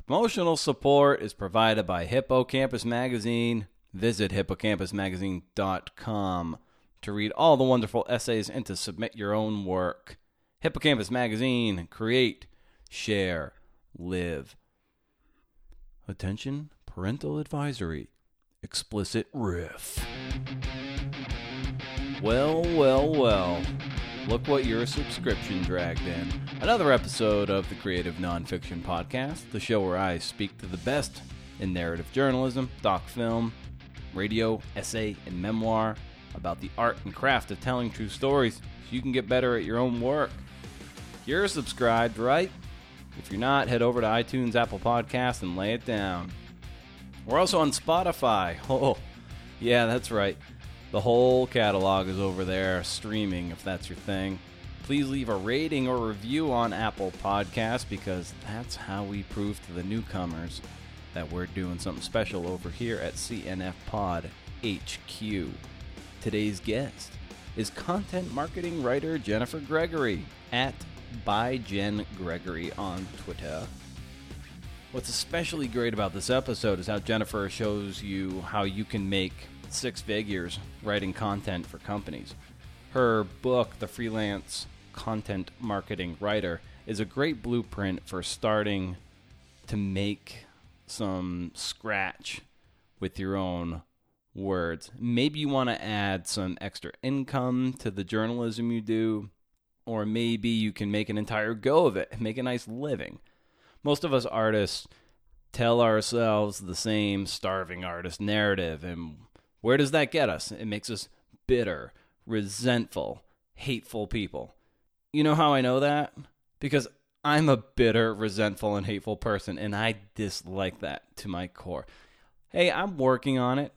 Promotional support is provided by Hippocampus Magazine. Visit hippocampusmagazine.com to read all the wonderful essays and to submit your own work. Hippocampus Magazine, create, share, live. Attention, parental advisory. Explicit riff. Well. Look what your subscription dragged in. Another episode of the Creative Nonfiction Podcast, the show where I speak to the best in narrative journalism, doc film, radio, essay, and memoir about the art and craft of telling true stories so you can get better at your own work. You're subscribed, right? If you're not, head over to iTunes, Apple Podcasts, and lay it down. We're also on Spotify. Oh, yeah, that's right. The whole catalog is over there streaming if that's your thing. Please leave a rating or review on Apple Podcasts because that's how we prove to the newcomers that we're doing something special over here at CNF Pod HQ. Today's guest is content marketing writer Jennifer Gregory at @ByJenGregory on Twitter. What's especially great about this episode is how Jennifer shows you how you can make six figures writing content for companies. Her book, The Freelance Content Marketing Writer, is a great blueprint for starting to make some scratch with your own words. Maybe you want to add some extra income to the journalism you do, or maybe you can make an entire go of it and make a nice living. Most of us artists tell ourselves the same starving artist narrative, and where does that get us? It makes us bitter, resentful, hateful people. You know how I know that? Because I'm a bitter, resentful, and hateful person, and I dislike that to my core. Hey, I'm working on it.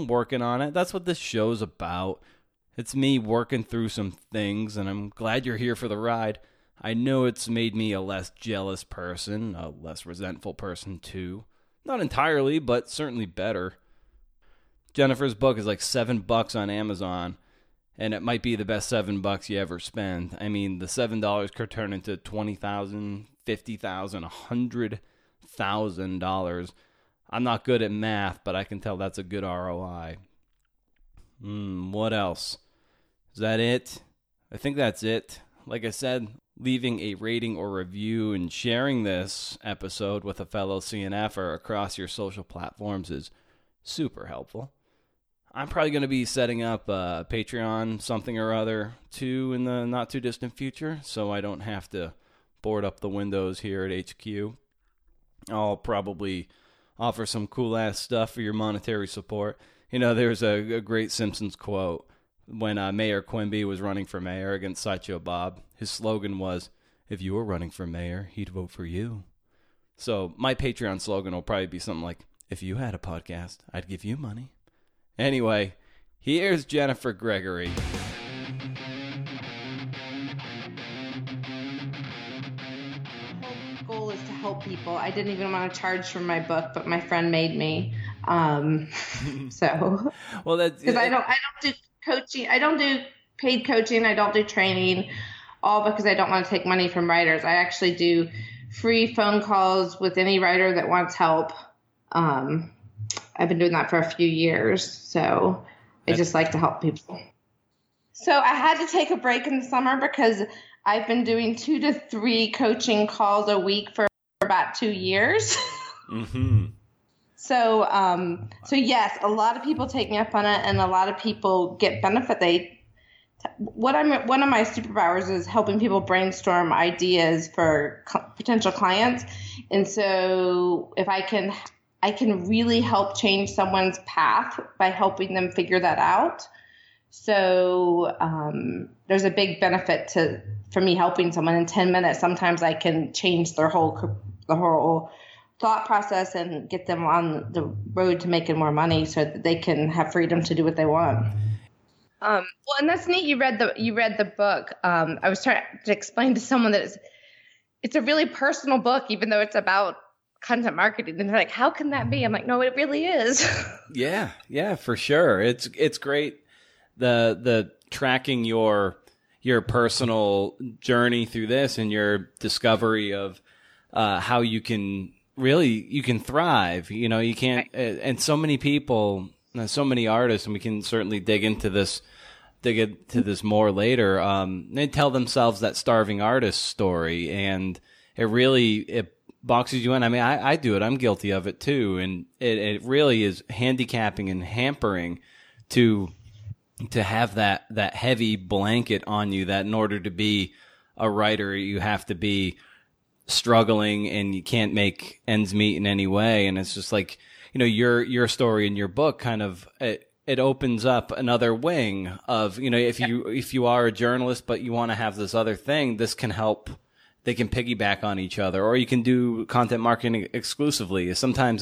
That's what this show's about. It's me working through some things, and I'm glad you're here for the ride. I know it's made me a less jealous person, a less resentful person too. Not entirely, but certainly better. Jennifer's book is like $7 on Amazon, and it might be the best $7 you ever spend. I mean, the $7 could turn into $20,000, $50,000, $100,000. I'm not good at math, but I can tell that's a good ROI. What else? Is that it? I think that's it. Like I said, leaving a rating or review and sharing this episode with a fellow CNFer across your social platforms is super helpful. I'm probably going to be setting up a Patreon something or other too in the not too distant future, so I don't have to board up the windows here at HQ. I'll probably offer some cool ass stuff for your monetary support. You know, there's a great Simpsons quote when Mayor Quimby was running for mayor against Sideshow Bob. His slogan was, "If you were running for mayor, he'd vote for you." So my Patreon slogan will probably be something like, "If you had a podcast, I'd give you money." Anyway, here's Jennifer Gregory. My whole goal is to help people. I didn't even want to charge for my book, but my friend made me. So, well, that's because I don't do coaching. I don't do paid coaching. I don't do training, all because I don't want to take money from writers. I actually do free phone calls with any writer that wants help. I've been doing that for a few years, so I just like to help people. So I had to take a break in the summer because I've been doing 2 to 3 coaching calls a week for about 2 years. Mm-hmm. So yes, a lot of people take me up on it, and a lot of people get benefit. One of my superpowers is helping people brainstorm ideas for potential clients, and so if I can really help change someone's path by helping them figure that out. So there's a big benefit for me helping someone in 10 minutes. Sometimes I can change their whole thought process and get them on the road to making more money so that they can have freedom to do what they want. Well, and that's neat. You read the book. I was trying to explain to someone that it's a really personal book, even though it's about content marketing. And they're like, how can that be? I'm like, no, it really is. Yeah, for sure. It's great. The tracking your personal journey through this and your discovery of how you can really, you can thrive. You know, you can't, and so many people, so many artists, and we can certainly dig into this more later. They tell themselves that starving artist story, and it boxes you in. I mean, I do it. I'm guilty of it too, and it really is handicapping and hampering to have that heavy blanket on you, that in order to be a writer, you have to be struggling and you can't make ends meet in any way. And it's just like, you know, your story in your book kind of, it opens up another wing of, you know, if you are a journalist, but you want to have this other thing, this can help. They can piggyback on each other, or you can do content marketing exclusively. Sometimes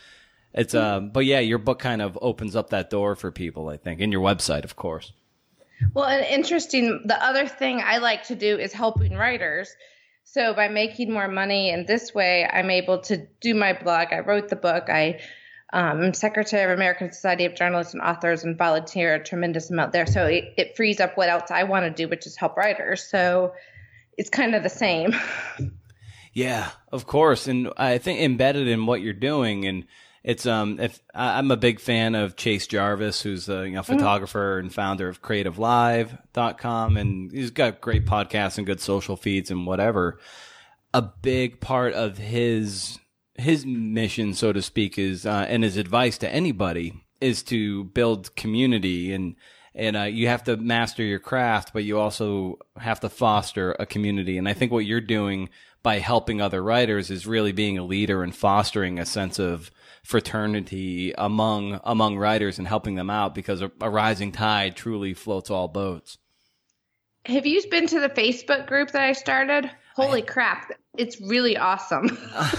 but yeah, your book kind of opens up that door for people, I think, and your website, of course. Well, and interesting, the other thing I like to do is helping writers. So by making more money in this way, I'm able to do my blog. I wrote the book. I'm secretary of American Society of Journalists and Authors and volunteer a tremendous amount there. So it frees up what else I want to do, which is help writers. So it's kind of the same. Yeah, of course. And I think embedded in what you're doing, and it's if I'm a big fan of Chase Jarvis, who's a photographer and founder of CreativeLive.com, and he's got great podcasts and good social feeds and whatever. A big part of his mission, so to speak, is and his advice to anybody is to build community, and you have to master your craft, but you also have to foster a community. And I think what you're doing by helping other writers is really being a leader and fostering a sense of fraternity among writers and helping them out, because a rising tide truly floats all boats. Have you been to the Facebook group that I started? Holy crap. It's really awesome.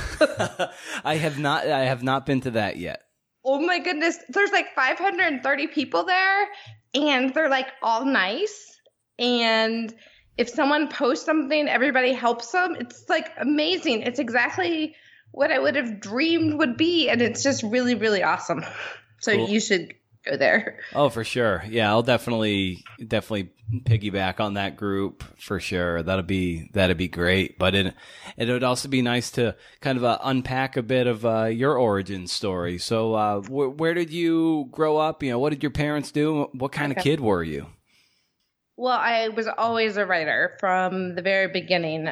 I have not been to that yet. Oh my goodness. There's like 530 people there, and they're like all nice. And if someone posts something, everybody helps them. It's like amazing. It's exactly what I would have dreamed would be. And it's just really, really awesome. So cool. You should go there. Oh, for sure. Yeah, I'll definitely piggyback on that group for sure. That'd be great. But it would also be nice to kind of unpack a bit of your origin story. So where did you grow up? You know, what did your parents do? What kind of kid were you? Well, I was always a writer from the very beginning.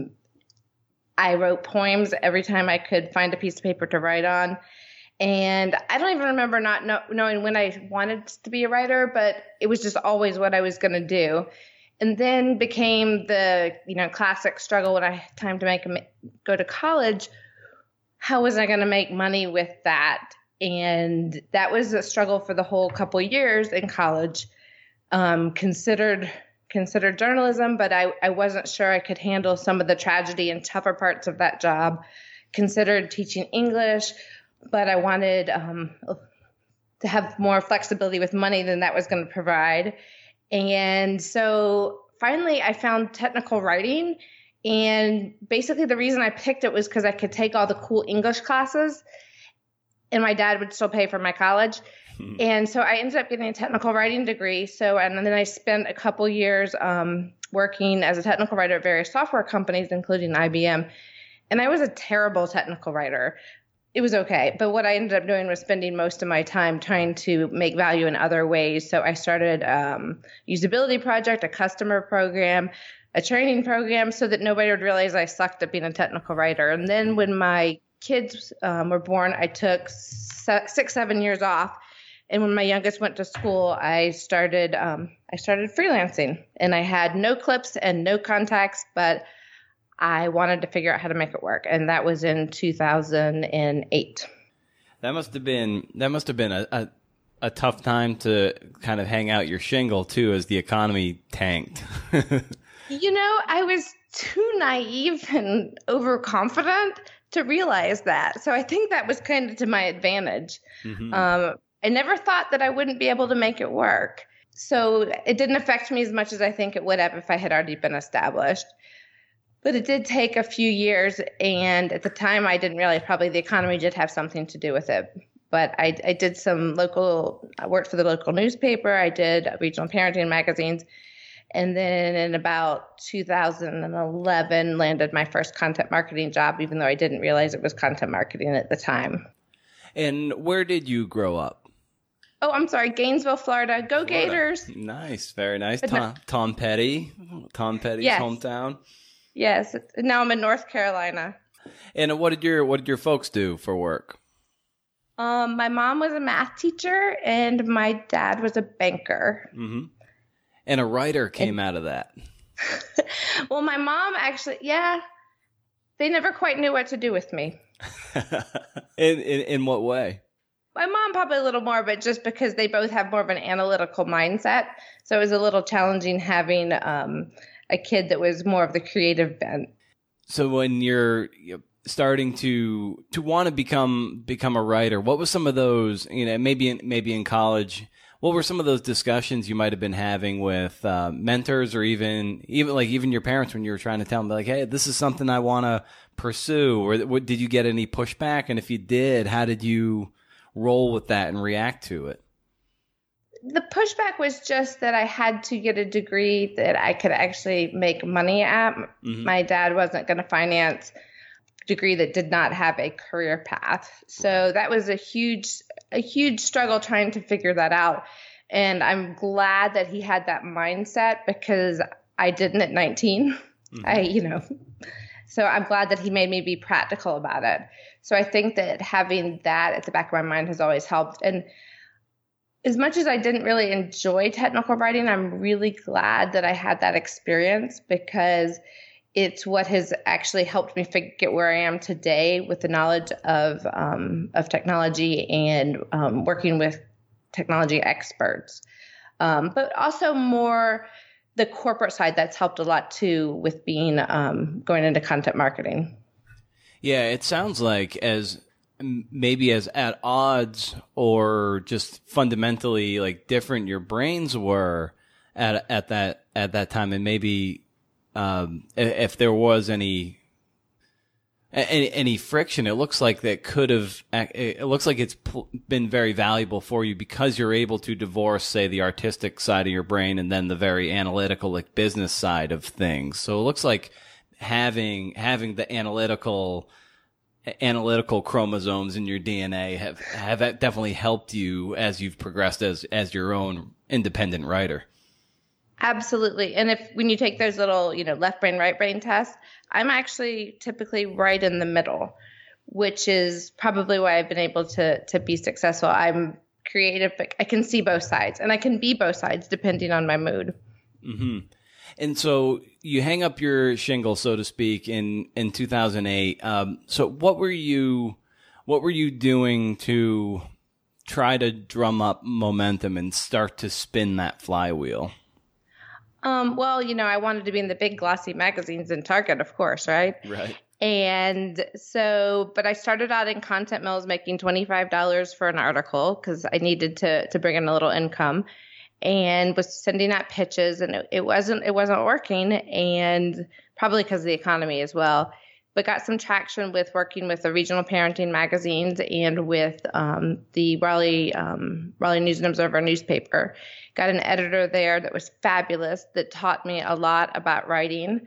I wrote poems every time I could find a piece of paper to write on. And I don't even remember not knowing when I wanted to be a writer, but it was just always what I was going to do. And then became the, classic struggle when I had time to go to college. How was I going to make money with that? And that was a struggle for the whole couple years in college. Considered journalism, but I wasn't sure I could handle some of the tragedy and tougher parts of that job. Considered teaching English, but I wanted to have more flexibility with money than that was going to provide. And so finally I found technical writing. And basically the reason I picked it was because I could take all the cool English classes and my dad would still pay for my college. And so I ended up getting a technical writing degree. And then I spent a couple years working as a technical writer at various software companies, including IBM. And I was a terrible technical writer. It was okay. But what I ended up doing was spending most of my time trying to make value in other ways. So I started a usability project, a customer program, a training program, so that nobody would realize I sucked at being a technical writer. And then when my kids were born, I took 6-7 years off. And when my youngest went to school, I started freelancing, and I had no clips and no contacts, but I wanted to figure out how to make it work. And that was in 2008. That must have been a tough time to kind of hang out your shingle too, as the economy tanked. I was too naive and overconfident to realize that. So I think that was kind of to my advantage. Mm-hmm. I never thought that I wouldn't be able to make it work. So it didn't affect me as much as I think it would have if I had already been established. But it did take a few years. And at the time, I didn't realize probably the economy did have something to do with it. But I did I worked for the local newspaper. I did regional parenting magazines. And then in about 2011, landed my first content marketing job, even though I didn't realize it was content marketing at the time. And where did you grow up? Oh, I'm sorry, Gainesville, Florida. Go Gators! Nice, very nice. Tom Petty's yes. hometown. Yes. Now I'm in North Carolina. And what did your folks do for work? My mom was a math teacher, and my dad was a banker. Mm-hmm. And a writer came out of that. Well, my mom actually, they never quite knew what to do with me. In what way? My mom probably a little more, but just because they both have more of an analytical mindset. So it was a little challenging having a kid that was more of the creative bent. So when you're starting to want to become a writer, what was some of those, maybe in college, what were some of those discussions you might have been having with mentors, or even your parents, when you were trying to tell them, like, hey, this is something I want to pursue? Or did you get any pushback? And if you did, how did you roll with that and react to it? The pushback was just that I had to get a degree that I could actually make money at. Mm-hmm. My dad wasn't going to finance a degree that did not have a career path. So that was a huge struggle trying to figure that out. And I'm glad that he had that mindset, because I didn't at 19. Mm-hmm. So I'm glad that he made me be practical about it. So I think that having that at the back of my mind has always helped. And as much as I didn't really enjoy technical writing, I'm really glad that I had that experience, because it's what has actually helped me get where I am today with the knowledge of technology and working with technology experts. But also more the corporate side, that's helped a lot too with being going into content marketing. Yeah, it sounds like as at odds, or just fundamentally like different your brains were at that time, and maybe if there was any friction, it looks like it looks like it's been very valuable for you, because you're able to divorce, say, the artistic side of your brain and then the very analytical, like business side of things. So it looks like having the analytical chromosomes in your DNA have definitely helped you as you've progressed as your own independent writer. Absolutely. And when you take those little, left brain, right brain tests, I'm actually typically right in the middle, which is probably why I've been able to be successful. I'm creative, but I can see both sides, and I can be both sides depending on my mood. Mm-hmm. And so you hang up your shingle, so to speak, in 2008. So what were you doing to try to drum up momentum and start to spin that flywheel? Well, I wanted to be in the big glossy magazines in Target, of course, right? Right. And so, but I started out in Content Mills making $25 for an article, because I needed to bring in a little income, and was sending out pitches, and it wasn't working, and probably because of the economy as well. But got some traction with working with the regional parenting magazines and with the Raleigh News and Observer newspaper. Got an editor there that was fabulous, that taught me a lot about writing,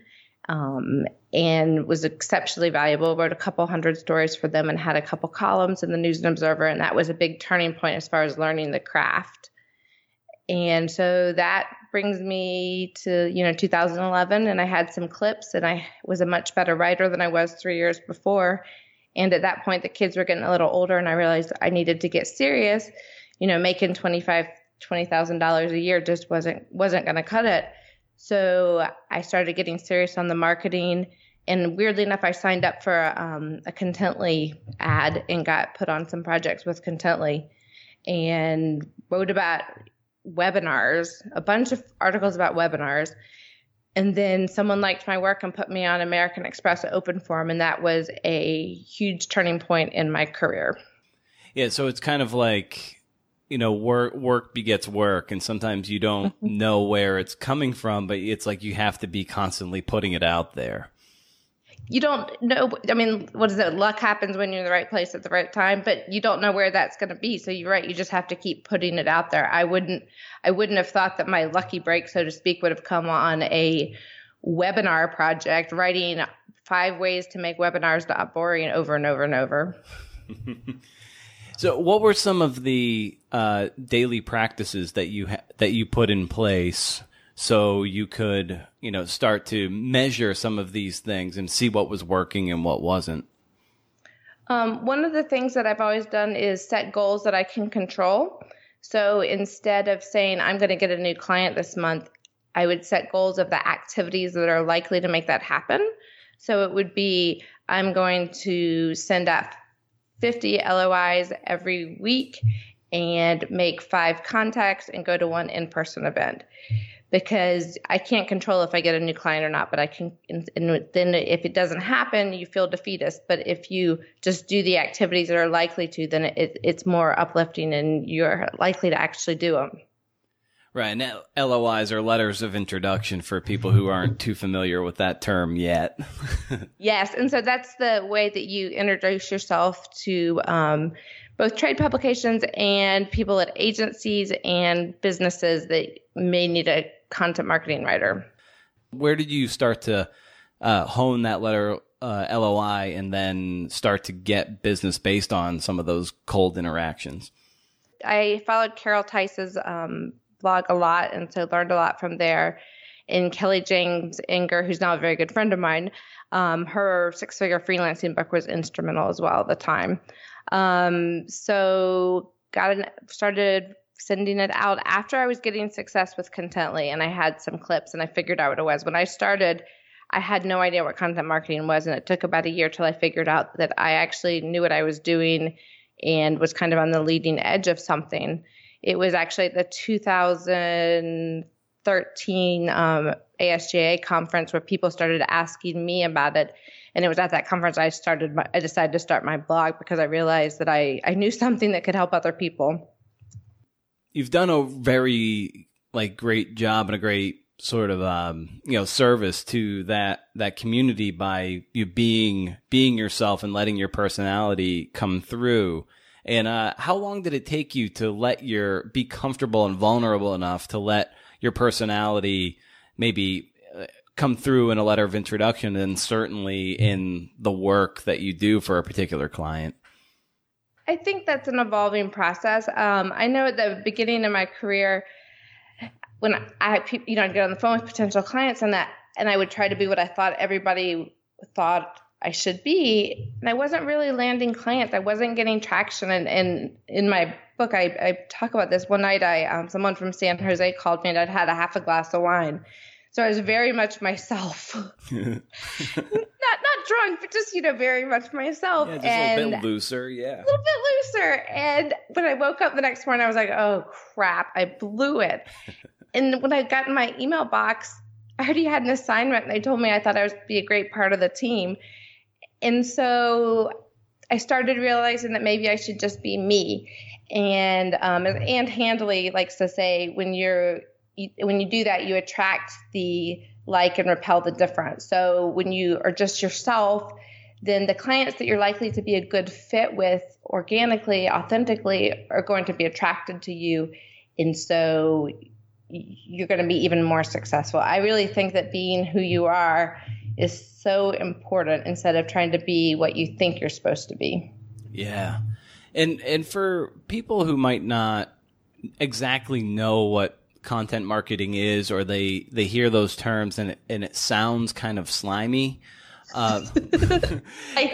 and was exceptionally valuable. Wrote a couple hundred stories for them and had a couple columns in the News and Observer, and that was a big turning point as far as learning the craft. And so that brings me to, 2011, and I had some clips, and I was a much better writer than I was 3 years before. And at that point, the kids were getting a little older, and I realized I needed to get serious. Making $20,000 a year just wasn't going to cut it. So I started getting serious on the marketing, and weirdly enough, I signed up for a Contently ad and got put on some projects with Contently, and wrote about webinars, a bunch of articles about webinars. And then someone liked my work and put me on American Express Open Forum, and that was a huge turning point in my career. Yeah, so it's kind of like, work begets work, and sometimes you don't know where it's coming from, but it's like you have to be constantly putting it out there. you don't know. I mean, what is it? Luck happens when you're in the right place at the right time, but you don't know where that's going to be. So you're right. You just have to keep putting it out there. I wouldn't have thought that my lucky break, so to speak, would have come on a webinar project, writing 5 ways to make webinars not boring over and over and over. So what were some of the daily practices that you put in place so you could, start to measure some of these things and see what was working and what wasn't? One of the things that I've always done is set goals that I can control. So instead of saying, I'm going to get a new client this month, I would set goals of the activities that are likely to make that happen. So it would be, I'm going to send out 50 LOIs every week and make 5 contacts and go to 1 in-person event. Because I can't control if I get a new client or not, but I can. And then if it doesn't happen, you feel defeatist. But if you just do the activities that are likely to, then it's more uplifting and you're likely to actually do them. Right. And LOIs are letters of introduction for people who aren't too familiar with that term yet. Yes. And so that's the way that you introduce yourself to both trade publications and people at agencies and businesses that may need a content marketing writer. Where did you start to hone that letter LOI and then start to get business based on some of those cold interactions? I followed Carol Tice's blog a lot, and so learned a lot from there. And Kelly James Inger, who's now a very good friend of mine, her 6-figure freelancing book was instrumental as well at the time. So started sending it out after I was getting success with Contently, and I had some clips and I figured out what it was. When I started, I had no idea what content marketing was, and it took about a year till I figured out that I actually knew what I was doing and was kind of on the leading edge of something. It was actually the 2013 ASJA conference where people started asking me about it. And it was at that conference I decided to start my blog because I realized that I knew something that could help other people. You've done a very great job and a great sort of service to that community by you being yourself and letting your personality come through. And how long did it take you to be comfortable and vulnerable enough to let your personality maybe come through in a letter of introduction and certainly in the work that you do for a particular client? I think that's an evolving process. I know at the beginning of my career, when I'd get on the phone with potential clients and I would try to be what I thought everybody thought I should be, and I wasn't really landing clients. I wasn't getting traction. And in my book, I talk about this. One night, someone from San Jose called me, and I'd had a half a glass of wine. So I was very much myself, not drunk, but just very much myself. Yeah, just a little bit looser, yeah. A little bit looser. And when I woke up the next morning, I was like, oh crap, I blew it. And when I got in my email box, I already had an assignment, and they told me I thought I would be a great part of the team. And so I started realizing that maybe I should just be me. And Ann Handley likes to say, when you do that, you attract the like and repel the different. So when you are just yourself, then the clients that you're likely to be a good fit with organically, authentically, are going to be attracted to you. And so you're going to be even more successful. I really think that being who you are is so important instead of trying to be what you think you're supposed to be. Yeah. And for people who might not exactly know what content marketing is, or they hear those terms and it sounds kind of slimy. So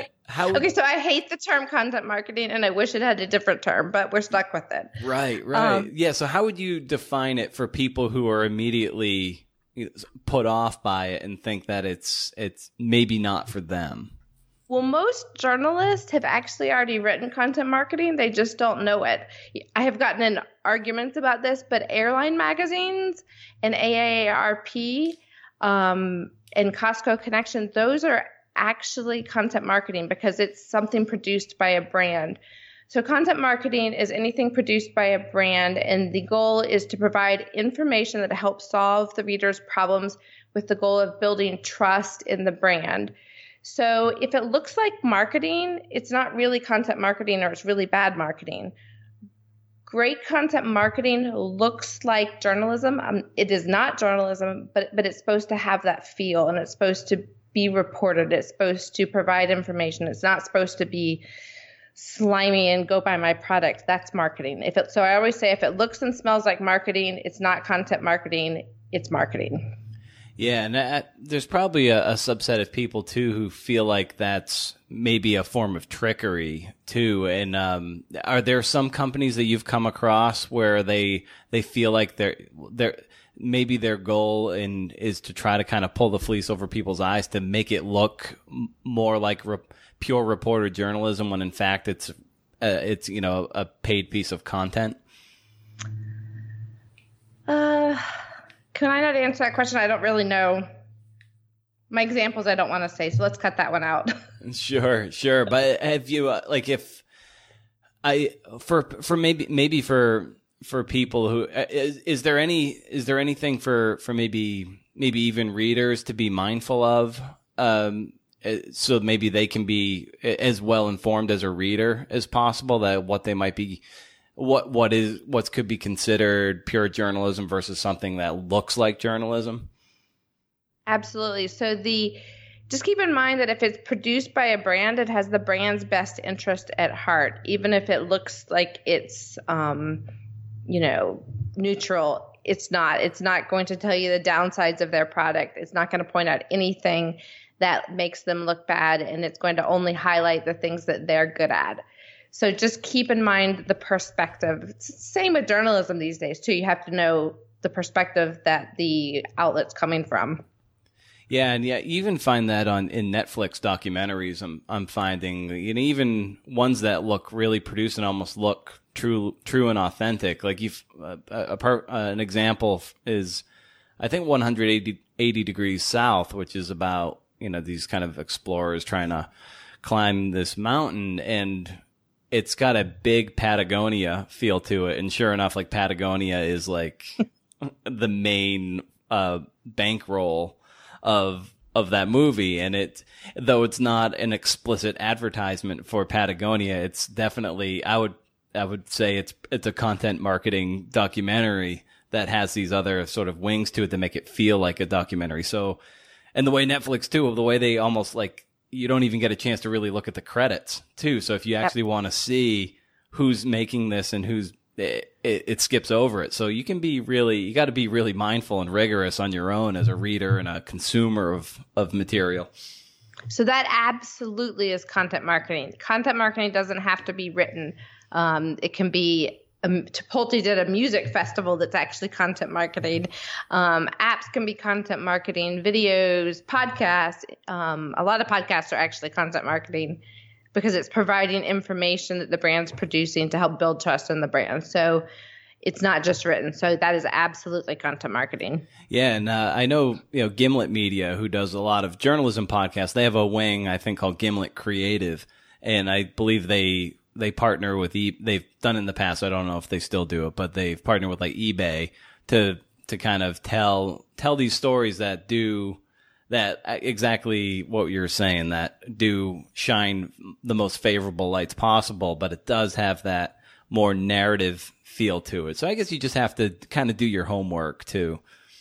I hate the term content marketing, and I wish it had a different term, but we're stuck with it. Right. Yeah. So how would you define it for people who are immediately put off by it and think that it's maybe not for them? Well, most journalists have actually already written content marketing. They just don't know it. I have gotten in arguments about this, but airline magazines and AARP and Costco Connection, those are actually content marketing because it's something produced by a brand. So content marketing is anything produced by a brand, and the goal is to provide information that helps solve the reader's problems with the goal of building trust in the brand. So if it looks like marketing, it's not really content marketing or it's really bad marketing. Great content marketing looks like journalism. It is not journalism, but it's supposed to have that feel, and it's supposed to be reported. It's supposed to provide information. It's not supposed to be slimy and go buy my product. That's marketing. So I always say if it looks and smells like marketing, it's not content marketing, it's marketing. Yeah, and there's probably a subset of people, too, who feel like that's maybe a form of trickery, too. And are there some companies that you've come across where they feel like maybe their goal is to try to kind of pull the fleece over people's eyes to make it look more like pure reporter journalism when, in fact, it's a paid piece of content? Can I not answer that question? I don't really know. My examples I don't want to say, so let's cut that one out. Sure. But have you for people who is there anything for maybe even readers to be mindful of, so maybe they can be as well informed as a reader as possible, that what they might be. What could be considered pure journalism versus something that looks like journalism? Absolutely. So just keep in mind that if it's produced by a brand, it has the brand's best interest at heart, even if it looks like it's neutral. It's not. It's not going to tell you the downsides of their product. It's not going to point out anything that makes them look bad, and it's going to only highlight the things that they're good at. So just keep in mind the perspective. It's the same with journalism these days, too. You have to know the perspective that the outlet's coming from. Yeah, and you even find that in Netflix documentaries. I'm finding, even ones that look really produced and almost look true and authentic. Like an example is, I think 180 Degrees South, which is about these kind of explorers trying to climb this mountain, and it's got a big Patagonia feel to it. And sure enough, like Patagonia is like the main bankroll of that movie. And though it's not an explicit advertisement for Patagonia, it's definitely, I would say it's a content marketing documentary that has these other sort of wings to it that make it feel like a documentary. So, and the way Netflix too, the way they almost like, you don't even get a chance to really look at the credits too. So if you actually want to see who's making this and it skips over it. So you got to be really mindful and rigorous on your own as a reader and a consumer of material. So that absolutely is content marketing. Content marketing doesn't have to be written. It can be Chipotle did a music festival that's actually content marketing. Apps can be content marketing, videos, podcasts. A lot of podcasts are actually content marketing because it's providing information that the brand's producing to help build trust in the brand. So it's not just written. So that is absolutely content marketing. Yeah, and I know Gimlet Media, who does a lot of journalism podcasts. They have a wing, I think, called Gimlet Creative, and I believe they partner with they've done in the past. I don't know if they still do it, but they've partnered with like eBay to kind of tell these stories that do that exactly what you're saying, that do shine the most favorable lights possible, but it does have that more narrative feel to it. So I guess you just have to kind of do your homework too.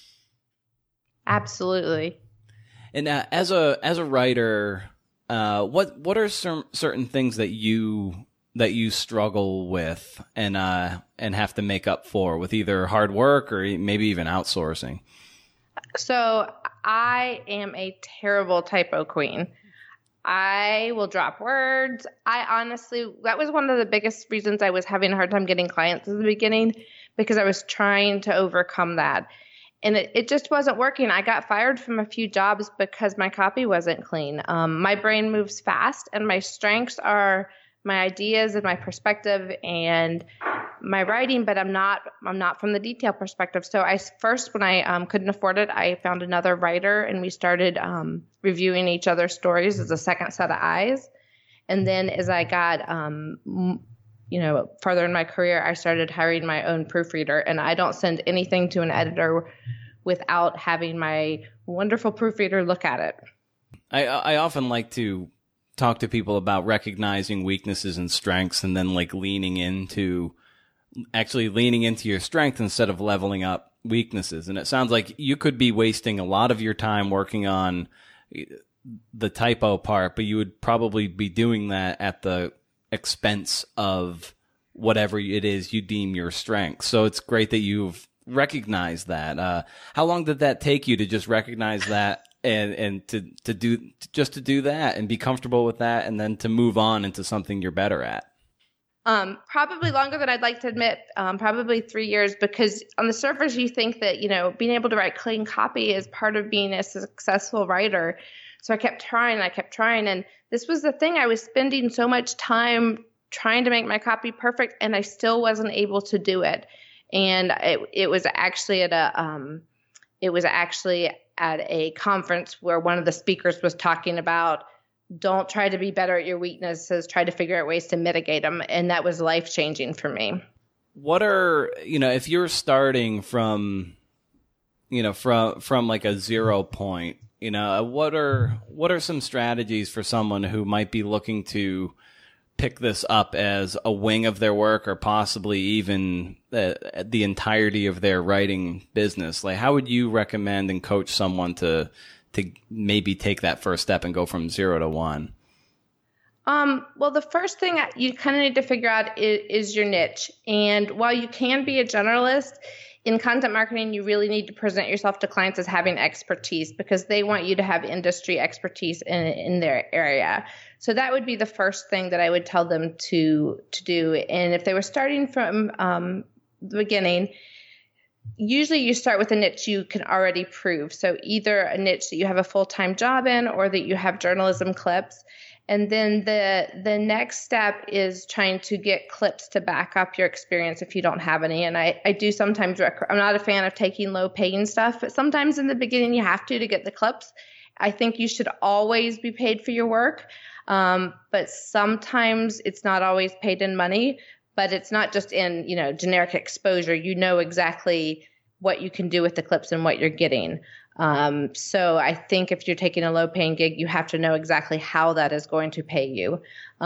Absolutely. And as a writer, what are certain things that you struggle with and have to make up for with either hard work or maybe even outsourcing? So I am a terrible typo queen. I will drop words. That was one of the biggest reasons I was having a hard time getting clients in the beginning, because I was trying to overcome that. And it just wasn't working. I got fired from a few jobs because my copy wasn't clean. My brain moves fast, and my strengths are my ideas and my perspective and my writing, but I'm not from the detail perspective. So when I couldn't afford it, I found another writer, and we started reviewing each other's stories as a second set of eyes. And then as I got further in my career, I started hiring my own proofreader, and I don't send anything to an editor without having my wonderful proofreader look at it. I often like to talk to people about recognizing weaknesses and strengths and then like leaning into your strength instead of leveling up weaknesses. And it sounds like you could be wasting a lot of your time working on the typo part, but you would probably be doing that at the expense of whatever it is you deem your strength. So it's great that you've recognized that. How long did that take you to just recognize that and to do that and be comfortable with that and then to move on into something you're better at? Probably longer than I'd like to admit, probably 3 years, because on the surface you think that, being able to write clean copy is part of being a successful writer. So I kept trying. And this was the thing. I was spending so much time trying to make my copy perfect, and I still wasn't able to do it. And it was actually at a conference where one of the speakers was talking about, don't try to be better at your weaknesses, try to figure out ways to mitigate them. And that was life-changing for me. What are, if you're starting from like a 0 point, what are some strategies for someone who might be looking to pick this up as a wing of their work or possibly even the entirety of their writing business? Like, how would you recommend and coach someone to maybe take that first step and go from 0 to 1? Well, the first thing you kind of need to figure out is your niche. And while you can be a generalist, in content marketing, you really need to present yourself to clients as having expertise because they want you to have industry expertise in their area. So that would be the first thing that I would tell them to do. And if they were starting from the beginning, usually you start with a niche you can already prove. So either a niche that you have a full-time job in or that you have journalism clips. And then the next step is trying to get clips to back up your experience if you don't have any. And I do sometimes, I'm not a fan of taking low paying stuff, but sometimes in the beginning you have to get the clips. I think you should always be paid for your work. But sometimes it's not always paid in money, but it's not just in, generic exposure. You know exactly what you can do with the clips and what you're getting. So I think if you're taking a low paying gig, you have to know exactly how that is going to pay you.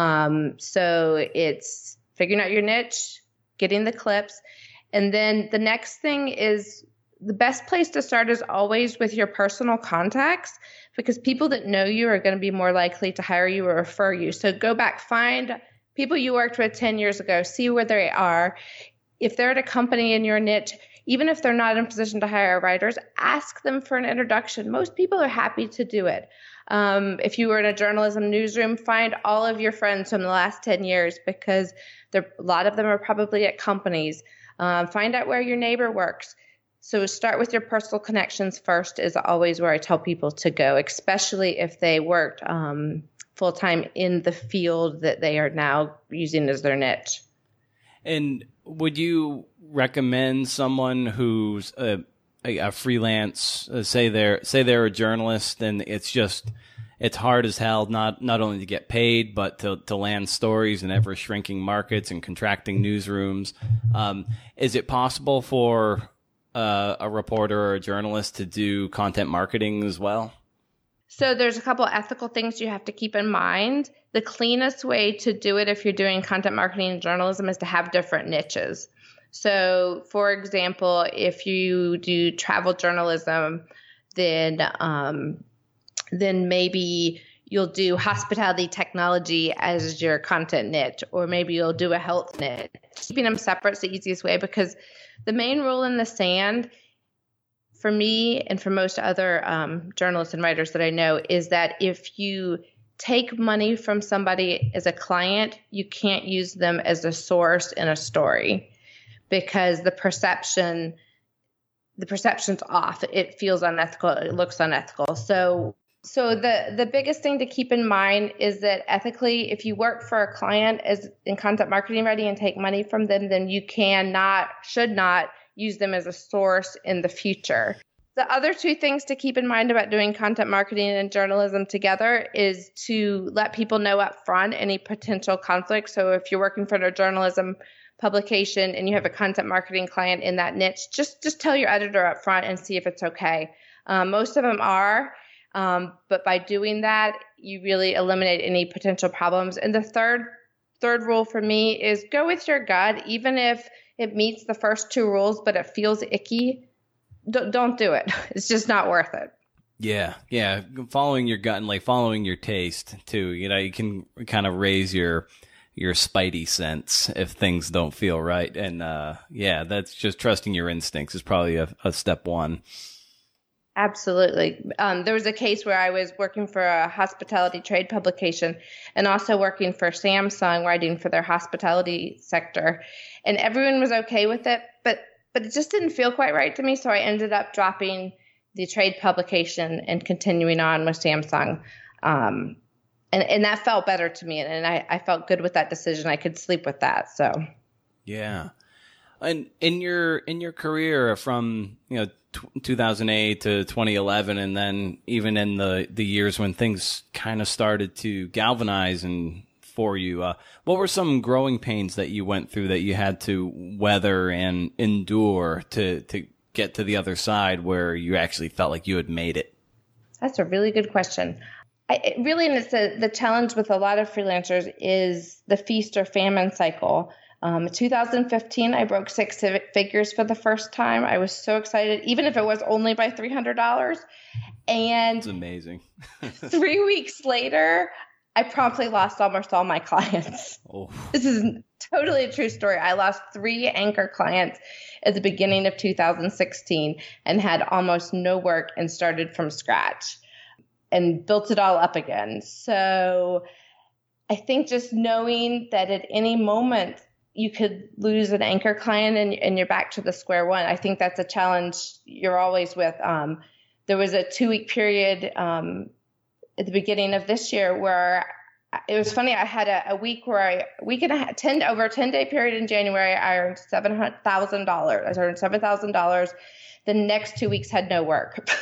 So it's figuring out your niche, getting the clips. And then the next thing is the best place to start is always with your personal contacts because people that know you are going to be more likely to hire you or refer you. So go back, find people you worked with 10 years ago, see where they are. If they're at a company in your niche, even if they're not in position to hire writers, ask them for an introduction. Most people are happy to do it. If you were in a journalism newsroom, find all of your friends from the last 10 years because a lot of them are probably at companies. Find out where your neighbor works. So start with your personal connections first is always where I tell people to go, especially if they worked full-time in the field that they are now using as their niche. And would you recommend someone who's a freelance, say they're a journalist and it's hard as hell not only to get paid but to land stories in ever shrinking markets and contracting newsrooms? Is it possible for a reporter or a journalist to do content marketing as well? So there's a couple ethical things you have to keep in mind. The cleanest way to do it if you're doing content marketing and journalism is to have different niches. So, for example, if you do travel journalism, then maybe you'll do hospitality technology as your content niche, or maybe you'll do a health niche. Keeping them separate is the easiest way because the main rule in the sand for me and for most other journalists and writers that I know is that if you take money from somebody as a client, you can't use them as a source in a story because the perception's off. It feels unethical. It looks unethical. So the biggest thing to keep in mind is that ethically, if you work for a client as in content marketing writing and take money from them, then you should not use them as a source in the future. The other two things to keep in mind about doing content marketing and journalism together is to let people know up front any potential conflict. So if you're working for a journalism publication and you have a content marketing client in that niche, just tell your editor up front and see if it's okay. Most of them are. But by doing that, you really eliminate any potential problems. And the third rule for me is go with your gut, even if it meets the first two rules, but it feels icky. Don't do it. It's just not worth it. Yeah. Following your gut and like following your taste too. You can kind of raise your spidey sense if things don't feel right. And that's just trusting your instincts is probably a step one. Absolutely. There was a case where I was working for a hospitality trade publication and also working for Samsung, writing for their hospitality sector. And everyone was okay with it, but it just didn't feel quite right to me. So I ended up dropping the trade publication and continuing on with Samsung. And that felt better to me. And I felt good with that decision. I could sleep with that. So. Yeah. And in your career from, 2008 to 2011, and then even in the years when things kind of started to galvanize and for you, what were some growing pains that you went through that you had to weather and endure to get to the other side where you actually felt like you had made it? That's a really good question. The challenge with a lot of freelancers is the feast or famine cycle. 2015, I broke six figures for the first time. I was so excited, even if it was only by $300. And it's amazing. 3 weeks later, I promptly lost almost all my clients. Oh. This is totally a true story. I lost 3 anchor clients at the beginning of 2016 and had almost no work and started from scratch and built it all up again. So I think just knowing that at any moment you could lose an anchor client and you're back to the square one. I think that's a challenge you're always with. There was a 2-week period at the beginning of this year where it was funny. I had a week where over a 10-day period in January, I earned $7,000. I earned $7,000. The next 2 weeks had no work.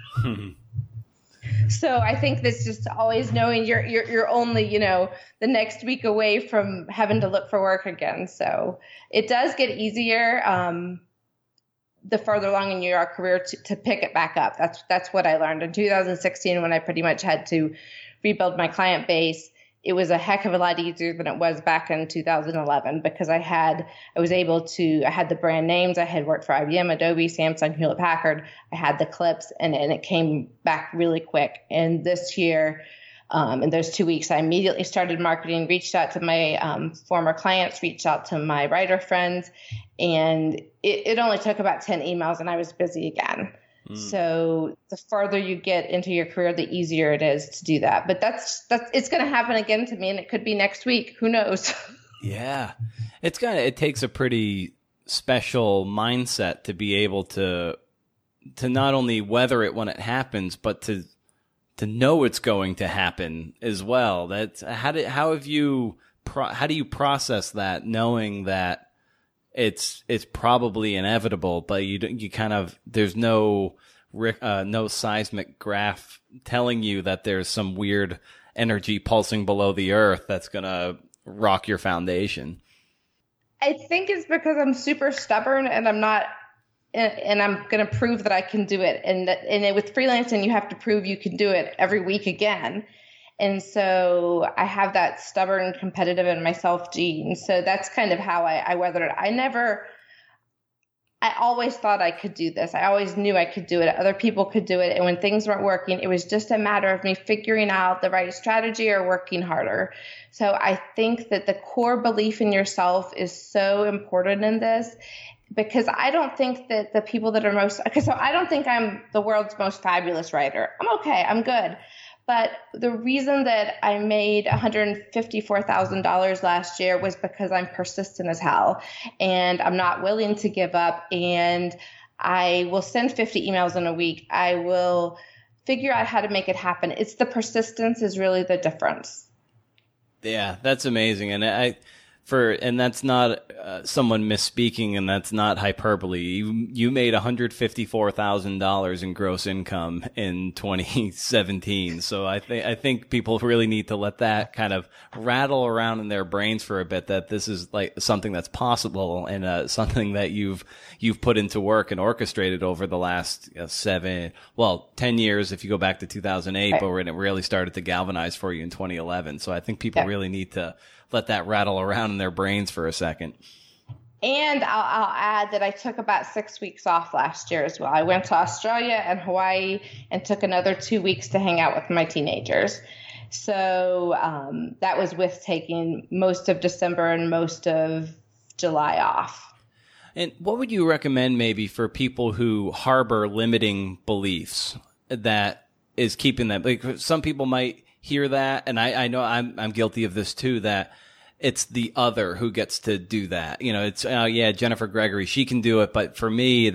So I think that's just always knowing you're only, the next week away from having to look for work again. So it does get easier the further along in your career to pick it back up. That's what I learned in 2016 when I pretty much had to rebuild my client base. It was a heck of a lot easier than it was back in 2011 because I had the brand names. I had worked for IBM, Adobe, Samsung, Hewlett Packard. I had the clips and it came back really quick. And this year, in those 2 weeks, I immediately started marketing, reached out to my former clients, reached out to my writer friends, and it only took about 10 emails and I was busy again. So the further you get into your career, the easier it is to do that. But it's going to happen again to me, and it could be next week. Who knows? Yeah, it takes a pretty special mindset to be able to not only weather it when it happens, but to know it's going to happen as well. How do you process that, knowing that it's probably inevitable, but you kind of, there's no seismic graph telling you that there's some weird energy pulsing below the earth that's going to rock your foundation? I think it's because I'm super stubborn and I'm going to prove that I can do it. And with freelancing, you have to prove you can do it every week again. And so I have that stubborn, competitive in myself gene. So that's kind of how I weathered it. I always thought I could do this. I always knew I could do it. Other people could do it. And when things weren't working, it was just a matter of me figuring out the right strategy or working harder. So I think that the core belief in yourself is so important in this, because I don't think that the people that are so I don't think I'm the world's most fabulous writer. I'm okay. I'm good. But the reason that I made $154,000 last year was because I'm persistent as hell and I'm not willing to give up, and I will send 50 emails in a week. I will figure out how to make it happen. It's the persistence is really the difference. Yeah, that's amazing. And and that's not someone misspeaking, and that's not hyperbole. You made $154,000 in gross income in 2017. So I think people really need to let that kind of rattle around in their brains for a bit, that this is like something that's possible, and something that you've put into work and orchestrated over the last 10 years if you go back to 2008, right. But when it really started to galvanize for you in 2011. So I think people really need to let that rattle around in their brains for a second. And I'll add that I took about 6 weeks off last year as well. I went to Australia and Hawaii and took another 2 weeks to hang out with my teenagers. So that was with taking most of December and most of July off. And what would you recommend maybe for people who harbor limiting beliefs that is keeping them? Like, some people might hear that, and I know I'm guilty of this too, that it's the other who gets to do that. You know, it's Jennifer Gregory, she can do it, but for me,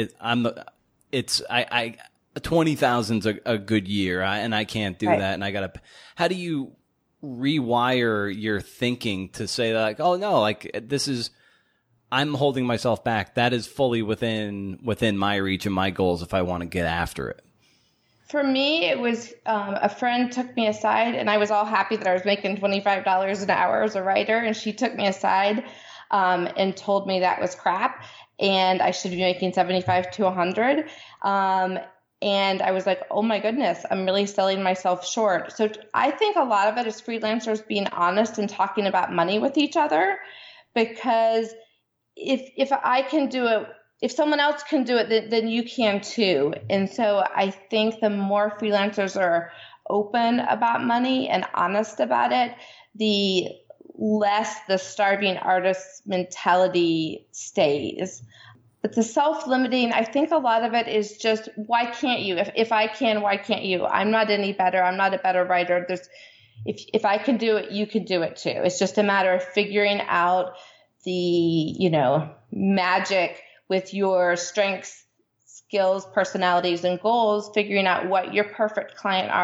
20,000's a good year, and I can't do that, and how do you rewire your thinking to say like, oh no, like this is, I'm holding myself back. That is fully within my reach and my goals if I want to get after it. For me, it was a friend took me aside, and I was all happy that I was making $25 an hour as a writer. And she took me aside and told me that was crap, and I should be making $75 to $100. And I was like, oh my goodness, I'm really selling myself short. So I think a lot of it is freelancers being honest and talking about money with each other, because if I can do it, if someone else can do it, then you can too. And so I think the more freelancers are open about money and honest about it, the less the starving artist mentality stays. But the self-limiting, I think a lot of it is just, why can't you? If I can, why can't you? I'm not any better. I'm not a better writer. If I can do it, you can do it too. It's just a matter of figuring out the, magic with your strengths, skills, personalities, and goals, figuring out what your perfect clients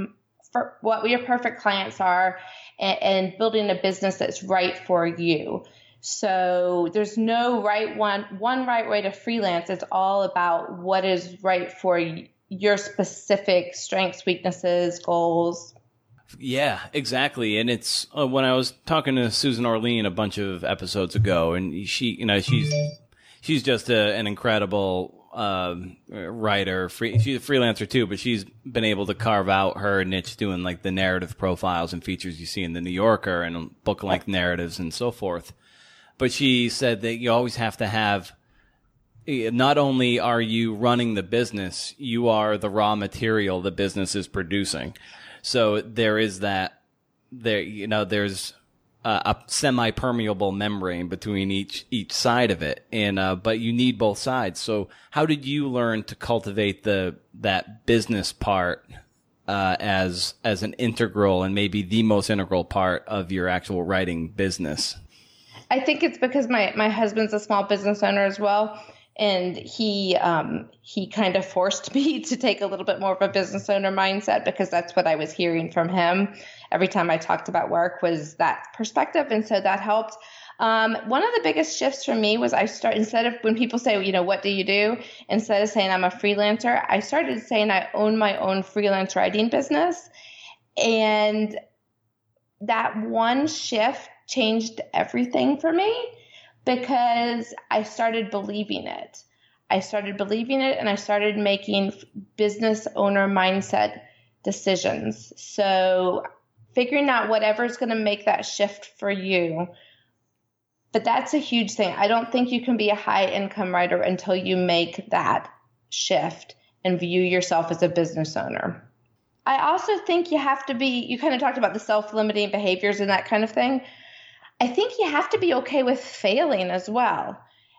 are, and building a business that's right for you. So there's no one right way to freelance. It's all about what is right for your specific strengths, weaknesses, goals. Yeah, exactly. And it's when I was talking to Susan Orlean a bunch of episodes ago, and she's just an incredible writer. She's a freelancer too, but she's been able to carve out her niche doing like the narrative profiles and features you see in the New Yorker and book-length narratives and so forth. But she said that you always have to have, not only are you running the business, you are the raw material the business is producing. So there is that, there's a semi-permeable membrane between each side of it, and but you need both sides. So how did you learn to cultivate that business part as an integral, and maybe the most integral part of your actual writing business? I think it's because my husband's a small business owner as well, and he kind of forced me to take a little bit more of a business owner mindset, because that's what I was hearing from him every time I talked about work, was that perspective. And so that helped. One of the biggest shifts for me was instead of, when people say, what do you do? Instead of saying I'm a freelancer, I started saying I own my own freelance writing business. And that one shift changed everything for me, because I started believing it. And I started making business owner mindset decisions. So figuring out whatever's going to make that shift for you. But that's a huge thing. I don't think you can be a high income writer until you make that shift and view yourself as a business owner. I also think you have to be, you kind of talked about the self-limiting behaviors and that kind of thing. I think you have to be okay with failing as well.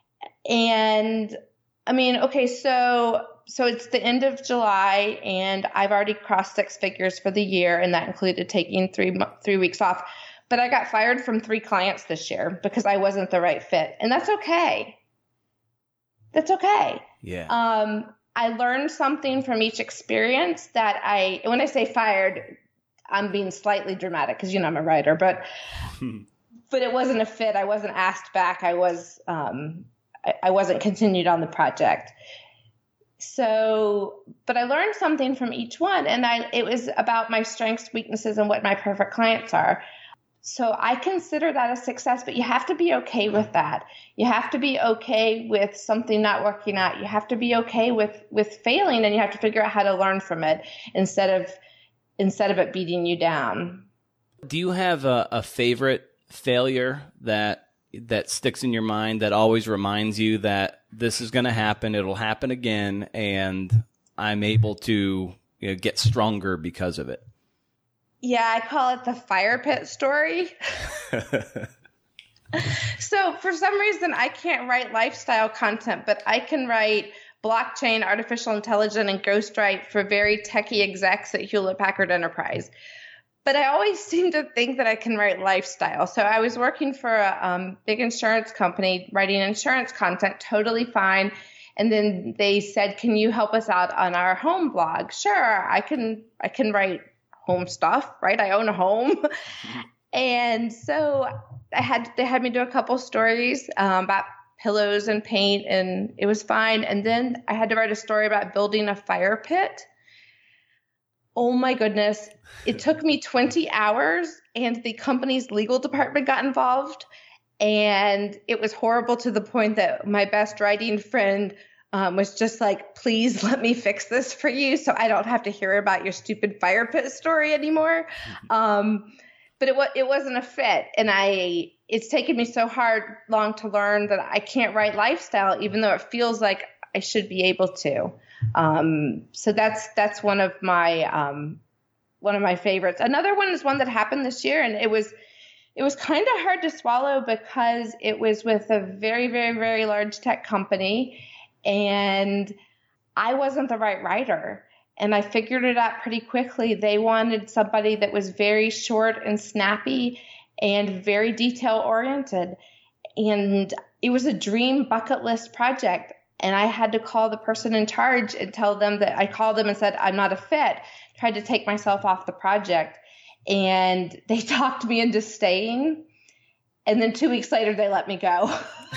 And I mean, okay, so it's the end of July, and I've already crossed six figures for the year, and that included taking 3 weeks off. But I got fired from 3 clients this year because I wasn't the right fit, and that's okay. That's okay. Yeah. I learned something from each experience that when I say fired, I'm being slightly dramatic because I'm a writer, but but it wasn't a fit. I wasn't asked back. I wasn't continued on the project. So, but I learned something from each one, and it was about my strengths, weaknesses, and what my perfect clients are. So I consider that a success, but you have to be okay with that. You have to be okay with something not working out. You have to be okay with failing, and you have to figure out how to learn from it instead of it beating you down. Do you have a favorite failure that sticks in your mind, that always reminds you that this is going to happen, it'll happen again, and I'm able to get stronger because of it? Yeah, I call it the fire pit story. So for some reason, I can't write lifestyle content, but I can write blockchain, artificial intelligence, and ghostwrite for very techie execs at Hewlett-Packard Enterprise. But I always seem to think that I can write lifestyle. So I was working for a big insurance company, writing insurance content, totally fine. And then they said, "Can you help us out on our home blog?" Sure, I can write home stuff, right? I own a home. And so they had me do a couple stories about pillows and paint, and it was fine. And then I had to write a story about building a fire pit. Oh my goodness. It took me 20 hours, and the company's legal department got involved, and it was horrible to the point that my best writing friend was just like, "Please let me fix this for you so I don't have to hear about your stupid fire pit story anymore." But it wasn't a fit. And it's taken me so long to learn that I can't write lifestyle, even though it feels like I should be able to. So that's one of my favorites. Another one is one that happened this year, and it was kind of hard to swallow because it was with a very, very, very large tech company, and I wasn't the right writer. And I figured it out pretty quickly. They wanted somebody that was very short and snappy and very detail oriented. And it was a dream bucket list project. And I had to call the person in charge and tell them that I called them and said, "I'm not a fit," tried to take myself off the project. And they talked me into staying. And then 2 weeks later, they let me go.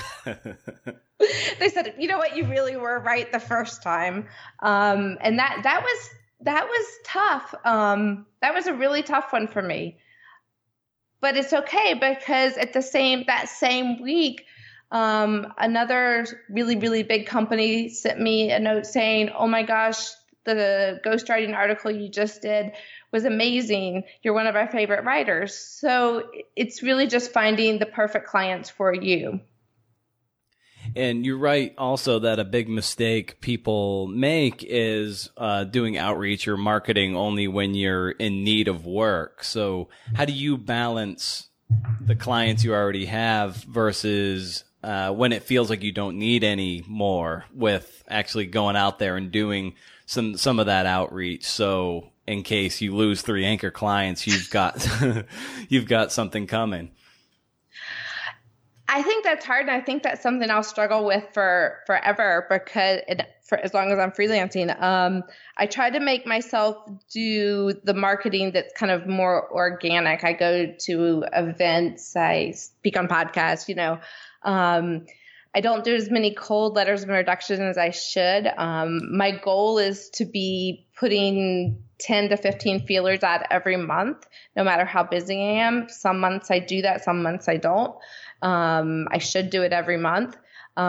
They said, "You know what? You really were right the first time." And that was tough. That was a really tough one for me. But it's okay, because at that same week, another really, really big company sent me a note saying, "Oh my gosh, the ghostwriting article you just did was amazing. You're one of our favorite writers." So it's really just finding the perfect clients for you. And you're right also that a big mistake people make is doing outreach or marketing only when you're in need of work. So how do you balance the clients you already have versus when it feels like you don't need any more, with actually going out there and doing some of that outreach? So in case you lose 3 anchor clients, you've got you've got something coming. I think that's hard, and I think that's something I'll struggle with for forever, because for as long as I'm freelancing. I try to make myself do the marketing that's kind of more organic. I go to events, I speak on podcasts, I don't do as many cold letters of introduction as I should. My goal is to be putting 10 to 15 feelers out every month, no matter how busy I am. Some months I do that, some months I don't. I should do it every month.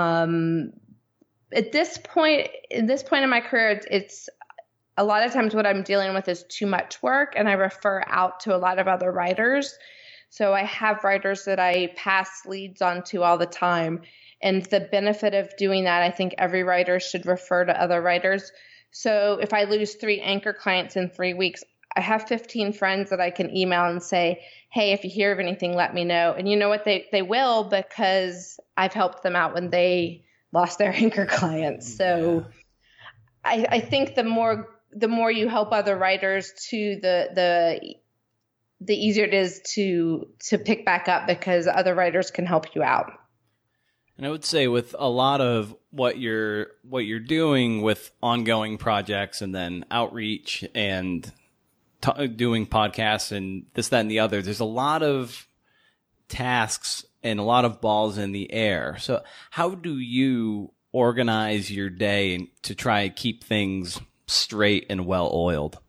At this point in my career, it's a lot of times what I'm dealing with is too much work, and I refer out to a lot of other writers. So I have writers that I pass leads on to all the time. And the benefit of doing that, I think every writer should refer to other writers. So if I lose 3 anchor clients in 3 weeks, I have 15 friends that I can email and say, "Hey, if you hear of anything, let me know." And you know what? They will, because I've helped them out when they lost their anchor clients. So I think the more you help other writers, the easier it is to pick back up, because other writers can help you out. And I would say with a lot of what you're doing with ongoing projects and then outreach and doing podcasts and this, that, and the other, there's a lot of tasks and a lot of balls in the air. So how do you organize your day to try and keep things straight and well-oiled?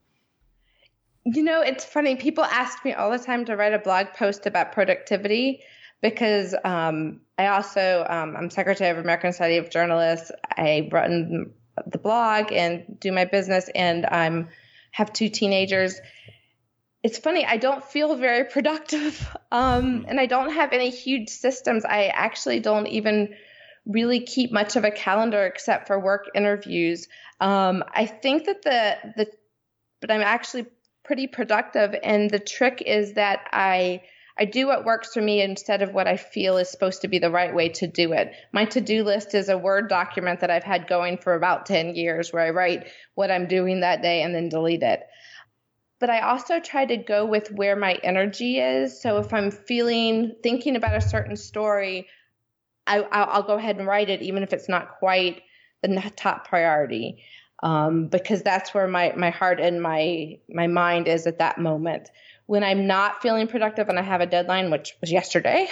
It's funny. People ask me all the time to write a blog post about productivity because I also, I'm secretary of American Society of Journalists. I run the blog and do my business, and have 2 teenagers. It's funny. I don't feel very productive, and I don't have any huge systems. I actually don't even really keep much of a calendar except for work interviews. I think that but I'm actually pretty productive. And the trick is that I do what works for me instead of what I feel is supposed to be the right way to do it. My to-do list is a Word document that I've had going for about 10 years where I write what I'm doing that day and then delete it. But I also try to go with where my energy is. So if I'm thinking about a certain story, I'll go ahead and write it, even if it's not quite the top priority, because that's where my heart and my mind is at that moment. When I'm not feeling productive and I have a deadline, which was yesterday,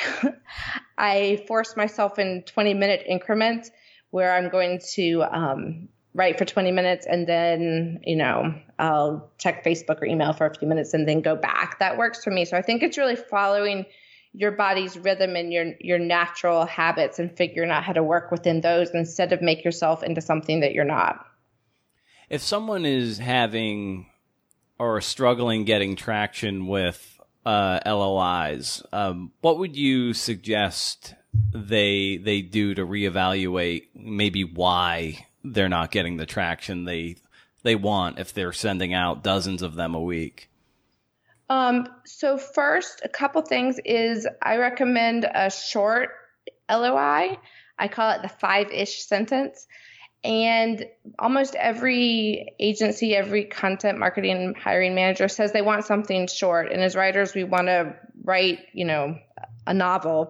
I force myself in 20-minute increments where I'm going to write for 20 minutes and then, I'll check Facebook or email for a few minutes and then go back. That works for me. So I think it's really following your body's rhythm and your natural habits and figuring out how to work within those instead of make yourself into something that you're not. If someone is having or struggling getting traction with LOIs, what would you suggest they do to reevaluate maybe why they're not getting the traction they want if they're sending out dozens of them a week? So first, a couple things is I recommend a short LOI. I call it the 5-ish sentence. And almost every agency, every content marketing hiring manager says they want something short. And as writers, we want to write, a novel.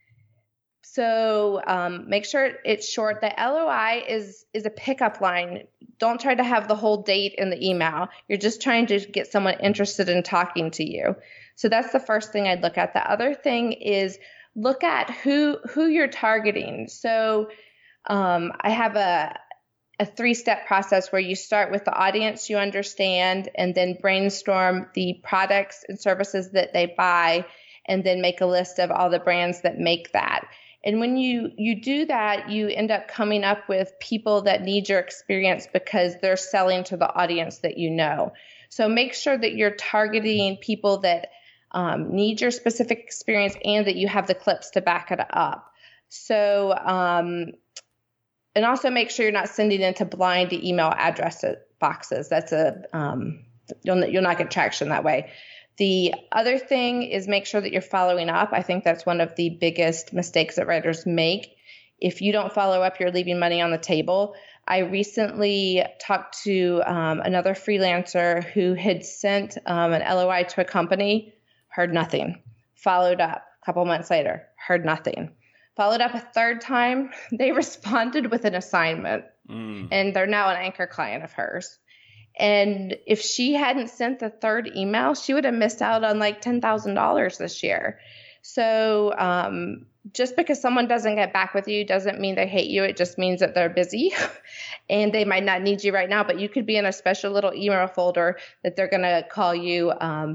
So make sure it's short. The LOI is a pickup line. Don't try to have the whole date in the email. You're just trying to get someone interested in talking to you. So that's the first thing I'd look at. The other thing is look at who you're targeting. So I have a 3-step process where you start with the audience you understand and then brainstorm the products and services that they buy and then make a list of all the brands that make that. And when you do that, you end up coming up with people that need your experience because they're selling to the audience that you know. So make sure that you're targeting people that need your specific experience and that you have the clips to back it up. So, and also make sure you're not sending into blind email address boxes. That's you'll not get traction that way. The other thing is make sure that you're following up. I think that's one of the biggest mistakes that writers make. If you don't follow up, you're leaving money on the table. I recently talked to another freelancer who had sent an LOI to a company, heard nothing. Followed up a couple months later, heard nothing. Followed up a third time, they responded with an assignment, and they're now an anchor client of hers. And if she hadn't sent the third email, she would have missed out on like $10,000 this year. So just because someone doesn't get back with you doesn't mean they hate you. It just means that they're busy and they might not need you right now, but you could be in a special little email folder that they're going to call you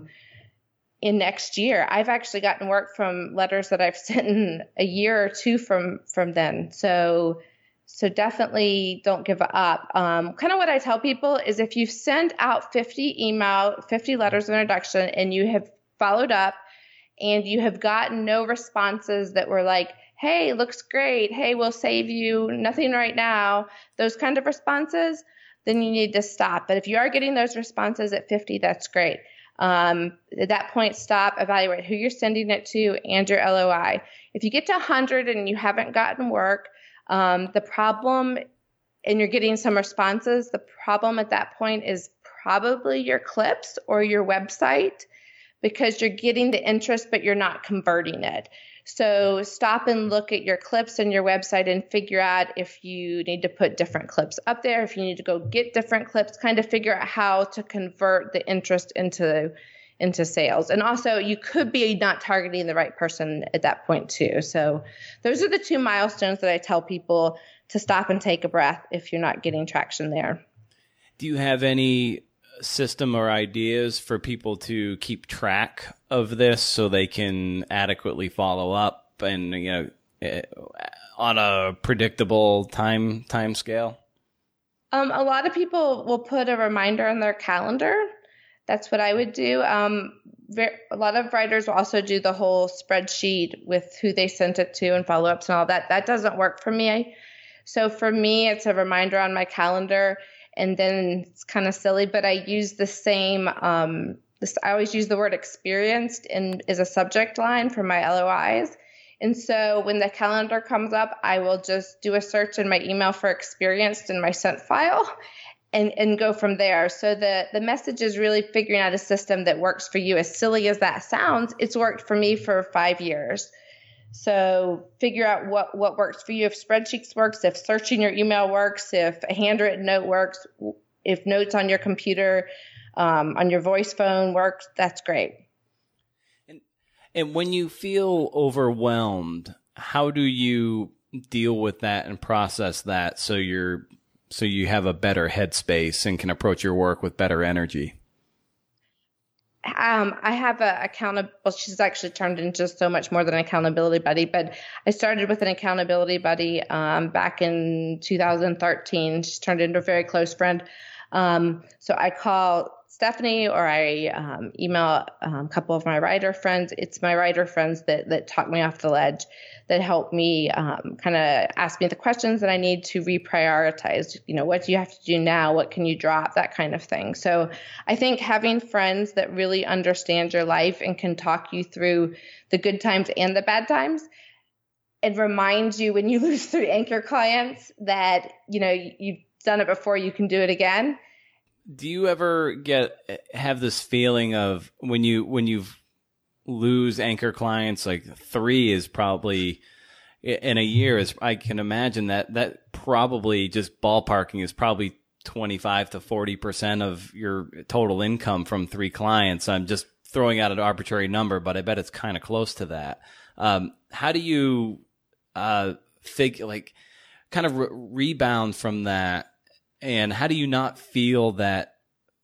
in next year. I've actually gotten work from letters that I've sent in a year or two from then. So definitely don't give up. Kind of what I tell people is if you send out 50 letters of introduction and you have followed up and you have gotten no responses that were like, hey, looks great. Hey, we'll save you. Nothing right now. Those kind of responses, then you need to stop. But if you are getting those responses at 50, that's great. At that point, stop, evaluate who you're sending it to and your LOI. If you get to 100 and you haven't gotten work, the problem, and you're getting some responses, the problem at that point is probably your clips or your website because you're getting the interest, but you're not converting it. So stop and look at your clips and your website and figure out if you need to put different clips up there, if you need to go get different clips, kind of figure out how to convert the interest into into sales. And also you could be not targeting the right person at that point too. So those are the 2 milestones that I tell people to stop and take a breath if you're not getting traction there. Do you have any system or ideas for people to keep track of this so they can adequately follow up and, on a predictable time scale? A lot of people will put a reminder on their calendar. That's what I would do. A lot of writers will also do the whole spreadsheet with who they sent it to and follow-ups and all that. That doesn't work for me. So for me, it's a reminder on my calendar, and then it's kind of silly, but I use the same, I always use the word experienced as a subject line for my LOIs. And so when the calendar comes up, I will just do a search in my email for experienced in my sent file and go from there. So the message is really figuring out a system that works for you. As silly as that sounds, it's worked for me for 5 years. So figure out what works for you. If spreadsheets works, if searching your email works, if a handwritten note works, if notes on your computer, on your voice phone works, that's great. And when you feel overwhelmed, how do you deal with that and process that so you have a better headspace and can approach your work with better energy? I have she's actually turned into so much more than an accountability buddy, but I started with an accountability buddy back in 2013. She's turned into a very close friend. So I call Stephanie, or I email a couple of my writer friends. It's my writer friends that talk me off the ledge, that help me kind of ask me the questions that I need to reprioritize. What do you have to do now? What can you drop? That kind of thing. So I think having friends that really understand your life and can talk you through the good times and the bad times, and remind you when you lose 3 anchor clients that, you've done it before, you can do it again. Do you ever have this feeling of when you lose anchor clients, like 3 is probably in a year, I can imagine that probably, just ballparking, is probably 25 to 40% of your total income from 3 clients. I'm just throwing out an arbitrary number, but I bet it's kind of close to that. How do you rebound from that? And how do you not feel that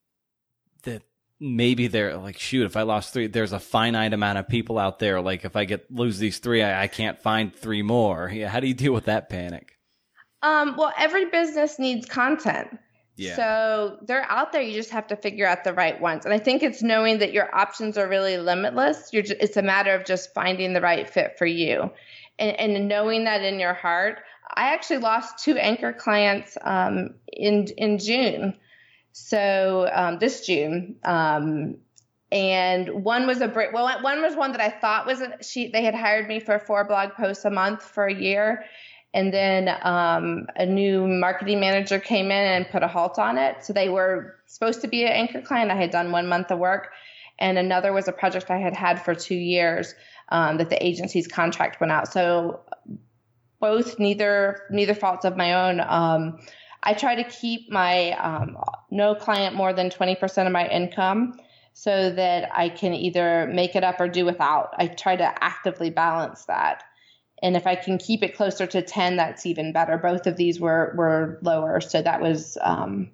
maybe they're like, shoot, if I lost 3, there's a finite amount of people out there. Like if I lose these 3, I can't find 3 more. Yeah. How do you deal with that panic? Well, every business needs content. Yeah. So they're out there. You just have to figure out the right ones. And I think it's knowing that your options are really limitless. It's a matter of just finding the right fit for you, and knowing that in your heart. I actually lost 2 anchor clients in June. So this June. And one was one was one that I thought they had hired me for 4 blog posts a month for a year. And then a new marketing manager came in and put a halt on it. So they were supposed to be an anchor client. I had done 1 month of work. And another was a project I had had for 2 years that the agency's contract went out. So both, neither faults of my own. I try to keep my no client more than 20% of my income so that I can either make it up or do without. I try to actively balance that. And if I can keep it closer to 10, that's even better. Both of these were lower. So that was a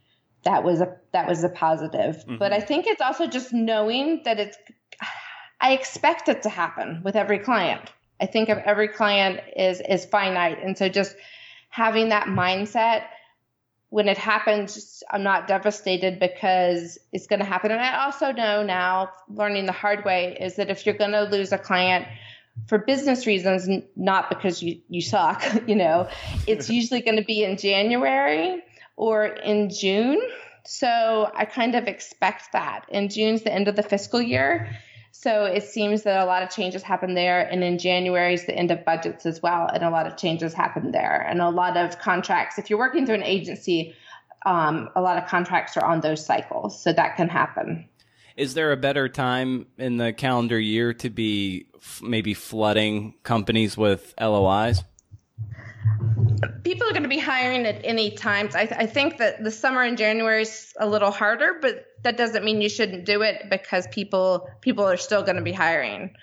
positive. Mm-hmm. But I think it's also just knowing that I expect it to happen with every client. I think of every client is finite. And so just having that mindset, when it happens, I'm not devastated because it's going to happen. And I also know now, learning the hard way, is that if you're going to lose a client for business reasons, not because you suck, it's usually going to be in January or in June. So I kind of expect that. And June's the end of the fiscal year. So it seems that a lot of changes happen there. And in January is the end of budgets as well. And a lot of changes happen there. And a lot of contracts, if you're working through an agency, a lot of contracts are on those cycles. So that can happen. Is there a better time in the calendar year to be maybe flooding companies with LOIs? people are going to be hiring at any time. I think that the summer in January is a little harder, but that doesn't mean you shouldn't do it, because people are still going to be hiring.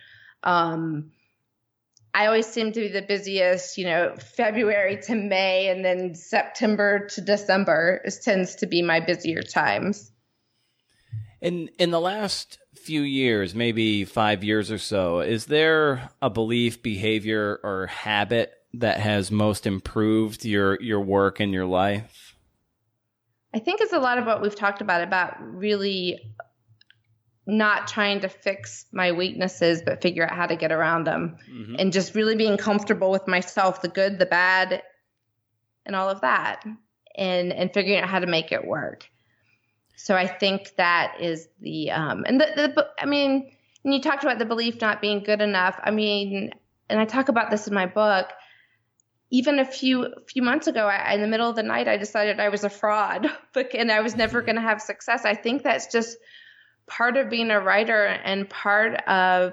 I always seem to be the busiest, February to May, and then September to December tends to be my busier times. In the last few years, maybe 5 years or so, is there a belief, behavior, or habit that has most improved your work and your life? I think it's a lot of what we've talked about really not trying to fix my weaknesses, but figure out how to get around them, and just really being comfortable with myself, the good, the bad, and all of that, and figuring out how to make it work. So I think that is and you talked about the belief not being good enough. And I talk about this in my book. Even a few months ago, in the middle of the night, I decided I was a fraud, and I was never going to have success. I think that's just part of being a writer, and part of,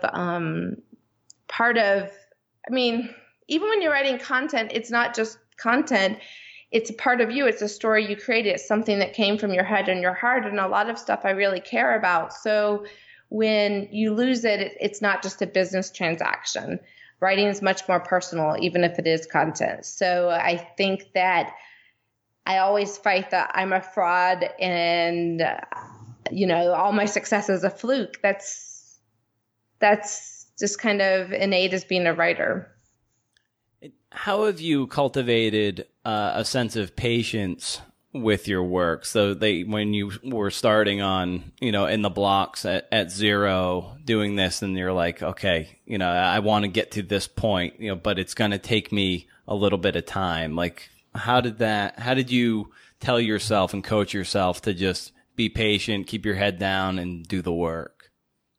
even when you're writing content, it's not just content. It's a part of you. It's a story you created. It's something that came from your head and your heart, and a lot of stuff I really care about. So when you lose it, it's not just a business transaction. Writing is much more personal, even if it is content. So I think that I always fight that I'm a fraud, and all my success is a fluke. That's just kind of innate as being a writer. How have you cultivated a sense of patience with your work? So when you were starting on, in the blocks at zero doing this, and you're like, okay, I want to get to this point, but it's going to take me a little bit of time. Like, how did you tell yourself and coach yourself to just be patient, keep your head down, and do the work?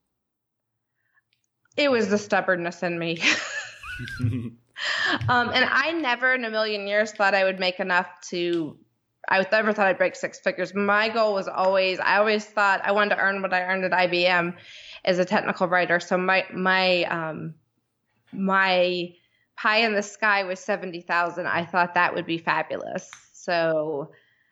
It was the stubbornness in me. And I never in a million years thought I would make enough I never thought I'd break six figures. My goal was I always thought I wanted to earn what I earned at IBM as a technical writer. So my pie in the sky was 70,000. I thought that would be fabulous. So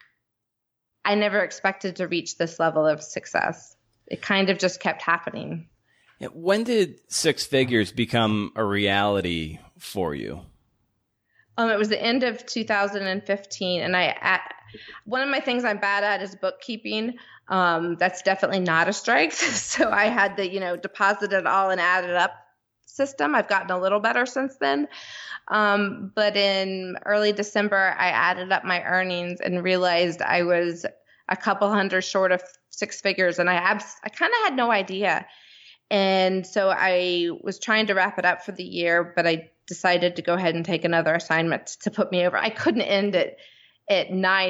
I never expected to reach this level of success. It kind of just kept happening. When did six figures become a reality for you? It was the end of 2015, and one of my things I'm bad at is bookkeeping. That's definitely not a strength. So I had the deposit it all and add it up system. I've gotten a little better since then. But in early December, I added up my earnings and realized I was a couple hundred short of six figures, and I kind of had no idea. And so I was trying to wrap it up for the year, but I decided to go ahead and take another assignment to put me over. I couldn't end it at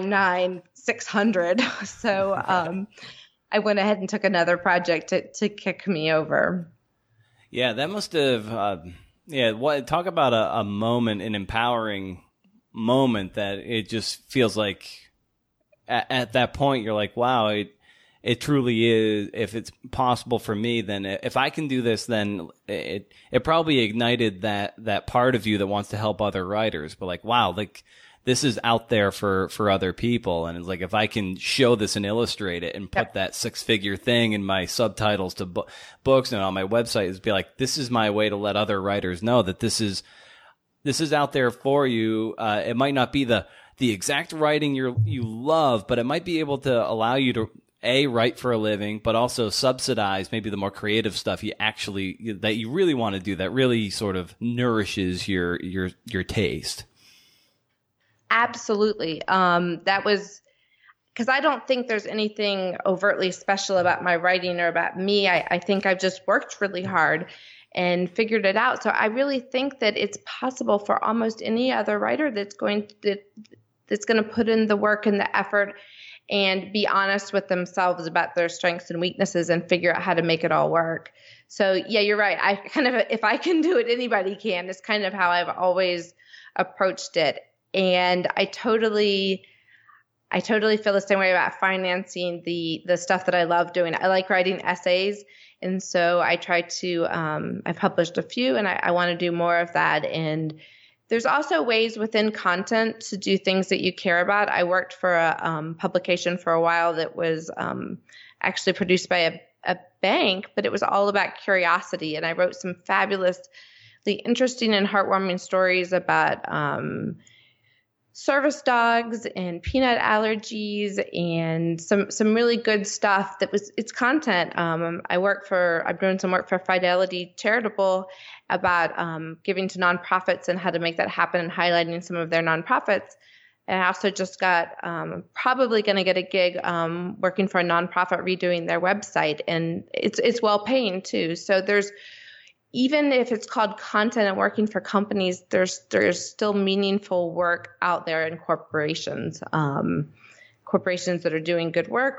9,600. So I went ahead and took another project to kick me over. Yeah, that must have, talk about a moment, an empowering moment that it just feels like at that point you're like, wow, it truly is. If it's possible for me, then if I can do this, then it probably ignited that part of you that wants to help other writers. But like, wow, like this is out there for other people. And it's like, if I can show this and illustrate it and put that six-figure thing in my subtitles to books and on my website, is be like, this is my way to let other writers know that this is out there for you. It might not be the exact writing you love, but it might be able to allow you to write for a living, but also subsidize maybe the more creative stuff that you really want to do, that really sort of nourishes your taste. Absolutely. That was because I don't think there's anything overtly special about my writing or about me. I think I've just worked really hard and figured it out. So I really think that it's possible for almost any other writer that's going to put in the work and the effort and be honest with themselves about their strengths and weaknesses and figure out how to make it all work. So yeah, you're right. I kind of, if I can do it, anybody can. It's kind of how I've always approached it. And I totally feel the same way about financing the stuff that I love doing. I like writing essays. And so I try to, I've published a few, and I want to do more of that and There's also ways within content to do things that you care about. I worked for a publication for a while that was actually produced by a bank, but it was all about curiosity. And I wrote some fabulously interesting and heartwarming stories about service dogs and peanut allergies and some really good stuff it's content. I'm doing some work for Fidelity Charitable about giving to nonprofits and how to make that happen and highlighting some of their nonprofits. And I also just got probably going to get a gig working for a nonprofit redoing their website, and it's well paying too. So there's, even if it's called content and working for companies, there's still meaningful work out there in corporations, corporations that are doing good work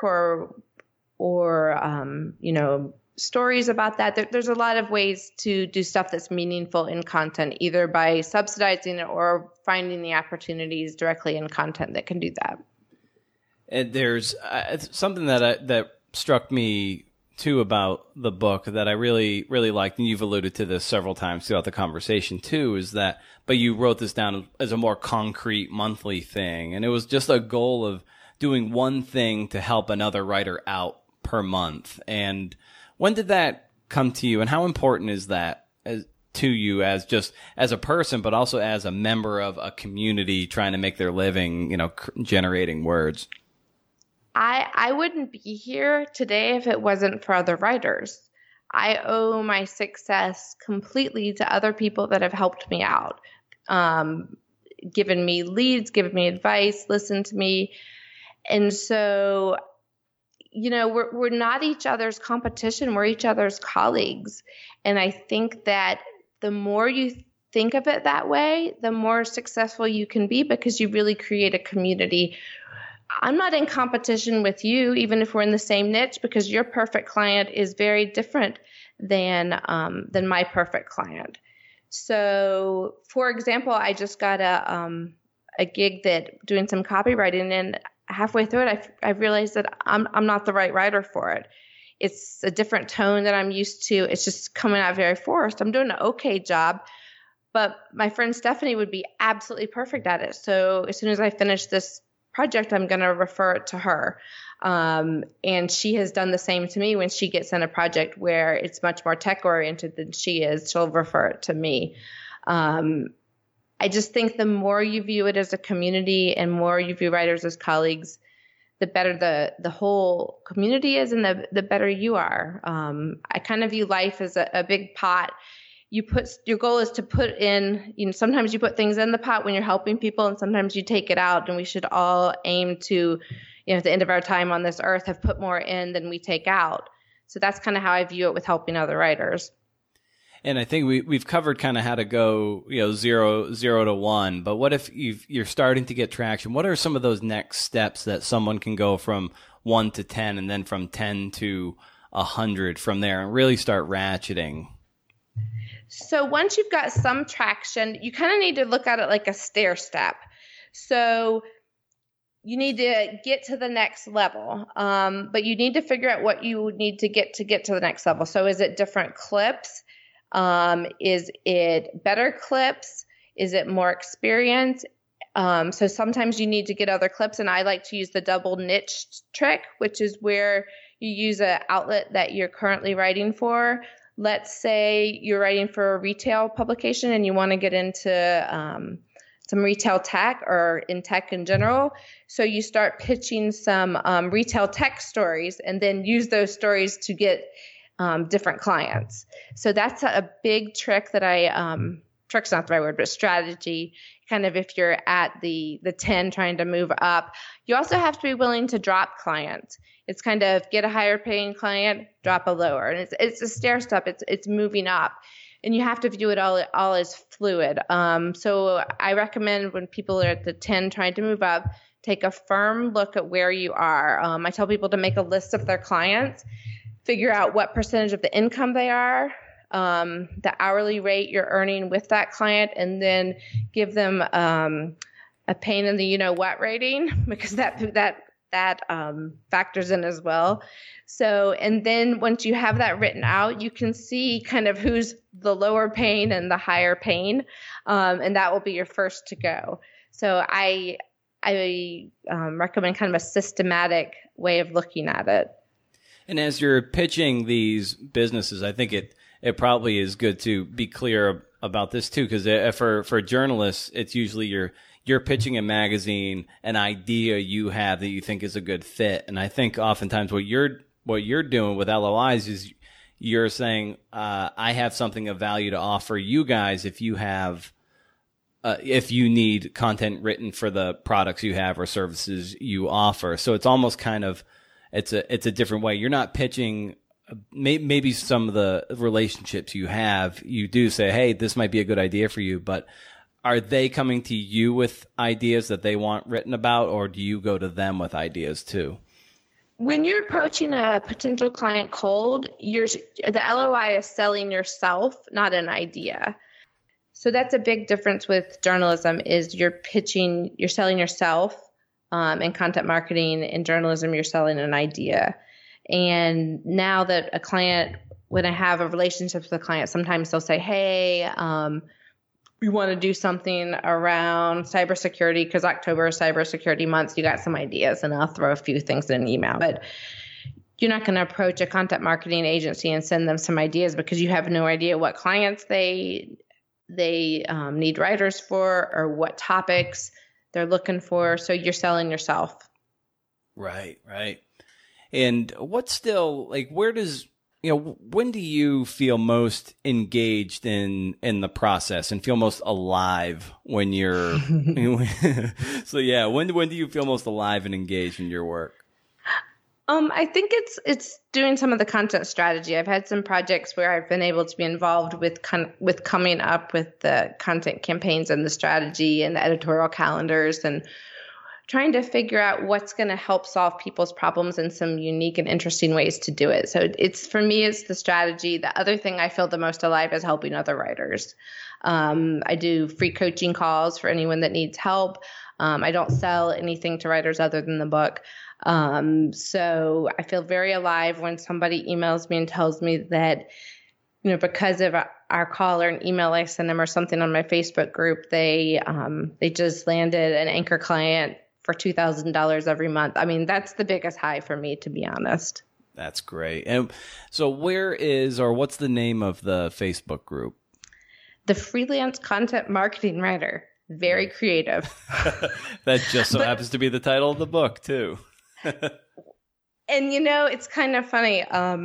or stories about that. There's a lot of ways to do stuff that's meaningful in content, either by subsidizing it or finding the opportunities directly in content that can do that. And there's something that struck me too about the book that I really, really liked, and you've alluded to this several times throughout the conversation too, but you wrote this down as a more concrete monthly thing. And it was just a goal of doing one thing to help another writer out per month. And when did that come to you, and how important is that to you as a person, but also as a member of a community trying to make their living, generating words? I wouldn't be here today if it wasn't for other writers. I owe my success completely to other people that have helped me out, given me leads, given me advice, listened to me. And so, we're not each other's competition. We're each other's colleagues. And I think that the more you think of it that way, the more successful you can be, because you really create a community. I'm not in competition with you, even if we're in the same niche, because your perfect client is very different than my perfect client. So, for example, I just got a gig that doing some copywriting, and halfway through it, I realized that I'm not the right writer for it. It's a different tone that I'm used to. It's just coming out very forced. I'm doing an okay job, but my friend Stephanie would be absolutely perfect at it. So as soon as I finish this project, I'm going to refer it to her. And she has done the same to me. When she gets in a project where it's much more tech oriented than she is, she'll refer it to me. I just think the more you view it as a community and more you view writers as colleagues, the better the whole community is, and the better you are. I kind of view life as a big pot. Your goal is to put in, sometimes you put things in the pot when you're helping people, and sometimes you take it out, and we should all aim to, at the end of our time on this earth, have put more in than we take out. So that's kind of how I view it with helping other writers. And I think we've covered kind of how to go, zero to one. But what if you're starting to get traction? What are some of those next steps that someone can go from 1 to 10, and then from 10 to 100 from there, and really start ratcheting? So once you've got some traction, you kind of need to look at it like a stair step. So you need to get to the next level, but you need to figure out what you need to get to the next level. So is it different clips? Is it better clips? Is it more experience? So sometimes you need to get other clips, and I like to use the double niche trick, which is where you use an outlet that you're currently writing for. Let's say you're writing for a retail publication and you want to get into some retail tech or in tech in general. So you start pitching some retail tech stories, and then use those stories to get different clients. So that's a big trick that trick's not the right word, but strategy. Kind of if you're at the 10 trying to move up, you also have to be willing to drop clients. It's kind of get a higher paying client, drop a lower. And it's a stair step. It's moving up. And you have to view it all as fluid. So I recommend when people are at the 10 trying to move up, take a firm look at where you are. I tell people to make a list of their clients, figure out what percentage of the income they are, the hourly rate you're earning with that client, and then give them a pain in the you-know-what rating, because that factors in as well. So, and then once you have that written out, you can see kind of who's the lower pain and the higher pain, and that will be your first to go. So I recommend kind of a systematic way of looking at it. And as you're pitching these businesses, I think it probably is good to be clear about this too, because for journalists, it's usually you're pitching a magazine, an idea you have that you think is a good fit. And I think oftentimes what you're doing with LOIs is you're saying, I have something of value to offer you guys if you have, if you need content written for the products you have or services you offer. So it's almost kind of, it's a different way. You're not pitching maybe some of the relationships you have. You do say, hey, this might be a good idea for you, but are they coming to you with ideas that they want written about, or do you go to them with ideas too? When you're approaching a potential client cold, the LOI is selling yourself, not an idea. So that's a big difference with journalism is you're selling yourself. In content marketing and journalism, you're selling an idea. And now that a client, when I have a relationship with a client, sometimes they'll say, hey, we want to do something around cybersecurity because October is cybersecurity month. You got some ideas, and I'll throw a few things in an email. But you're not going to approach a content marketing agency and send them some ideas because you have no idea what clients they need writers for or what topics they're looking for. So you're selling yourself. Right. And what's still like, when do you feel most engaged in the process and feel most alive when you're, so yeah, when do you feel most alive and engaged in your work? I think it's doing some of the content strategy. I've had some projects where I've been able to be involved with coming up with the content campaigns and the strategy and the editorial calendars and trying to figure out what's going to help solve people's problems in some unique and interesting ways to do it. So for me, it's the strategy. The other thing I feel the most alive is helping other writers. I do free coaching calls for anyone that needs help. I don't sell anything to writers other than the book. So I feel very alive when somebody emails me and tells me that, because of our call or an email I send them or something on my Facebook group, they just landed an anchor client for $2,000 every month. I mean, that's the biggest high for me, to be honest. That's great. And so what's the name of the Facebook group? The Freelance Content Marketing Writer. Very creative. That just so happens to be the title of the book too. And it's kind of funny.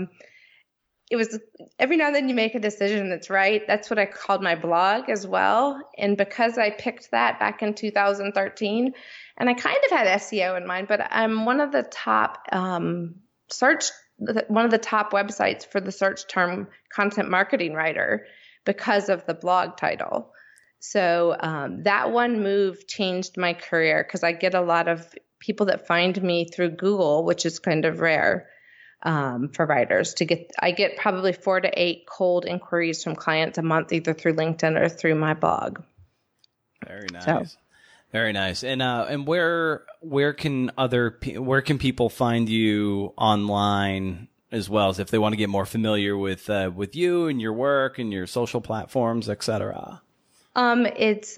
It was every now and then you make a decision that's right. That's what I called my blog as well. And because I picked that back in 2013, and I kind of had SEO in mind, but I'm one of the top top websites for the search term content marketing writer because of the blog title. So that one move changed my career because I get a lot of people that find me through Google, which is kind of rare for writers I get probably 4 to 8 cold inquiries from clients a month, either through LinkedIn or through my blog. Very nice. Very nice. And where can people find you online as well as if they want to get more familiar with you and your work and your social platforms, etc.? It's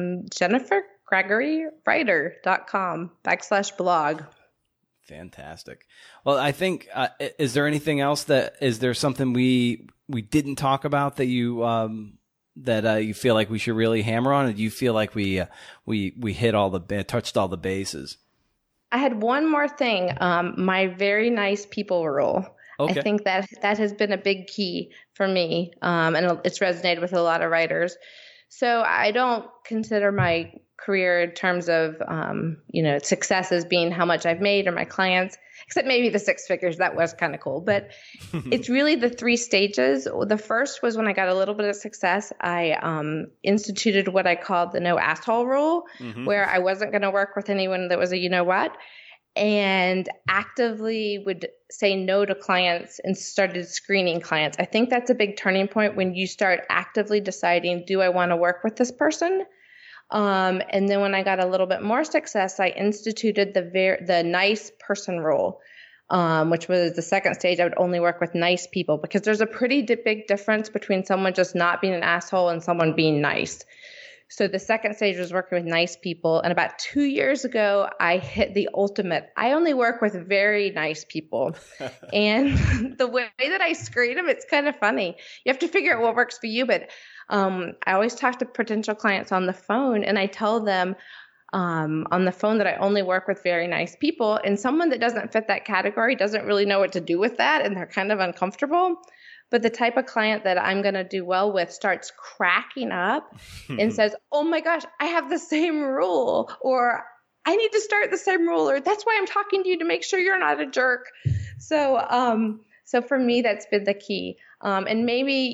JenniferGregoryWriter.com/blog. Fantastic. Well, I think, is there anything else is there something we didn't talk about that you feel like we should really hammer on? Or do you feel like we hit touched all the bases? I had one more thing. My very nice people rule. Okay. I think that has been a big key for me. And it's resonated with a lot of writers. So I don't consider my career in terms of, success as being how much I've made or my clients, except maybe the 6 figures. That was kind of cool. But it's really the 3 stages. The first was when I got a little bit of success. I instituted what I called the no asshole rule, where I wasn't going to work with anyone that was a you-know-what, and actively would say no to clients and started screening clients. I think that's a big turning point when you start actively deciding, do I want to work with this person? And then when I got a little bit more success, I instituted the nice person rule, which was the second stage. I would only work with nice people because there's a pretty big difference between someone just not being an asshole and someone being nice. So the second stage was working with nice people. And about 2 years ago, I hit the ultimate. I only work with very nice people. And the way that I screen them, it's kind of funny. You have to figure out what works for you. But I always talk to potential clients on the phone, and I tell them on the phone that I only work with very nice people. And someone that doesn't fit that category doesn't really know what to do with that, and they're kind of uncomfortable. But the type of client that I'm going to do well with starts cracking up and says, oh my gosh, I have the same rule, or I need to start the same rule, or that's why I'm talking to you, to make sure you're not a jerk. So for me, that's been the key. And maybe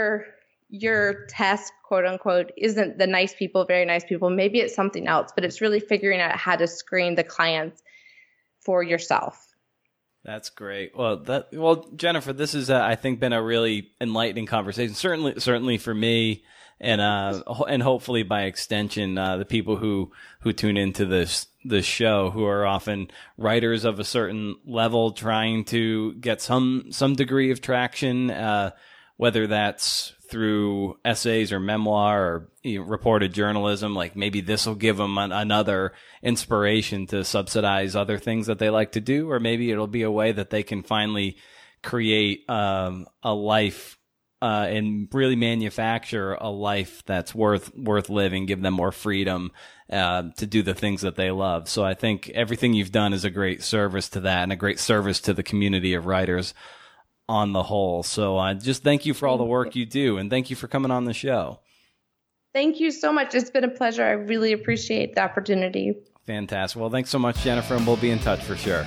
your test, quote unquote, isn't the nice people, very nice people. Maybe it's something else, but it's really figuring out how to screen the clients for yourself. That's great. Well, Jennifer, this has I think been a really enlightening conversation. Certainly for me, and hopefully by extension, the people who tune into this show, who are often writers of a certain level, trying to get some degree of traction, whether that's through essays or memoir or reported journalism. Like maybe this will give them another inspiration to subsidize other things that they like to do, or maybe it'll be a way that they can finally create a life and really manufacture a life that's worth living, give them more freedom to do the things that they love. So I think everything you've done is a great service to that, and a great service to the community of writers on the whole. So I just thank you for all the work you do, and thank you for coming on the show. Thank you so much. It's been a pleasure. I really appreciate the opportunity. Fantastic. Well, thanks so much, Jennifer, and we'll be in touch for sure.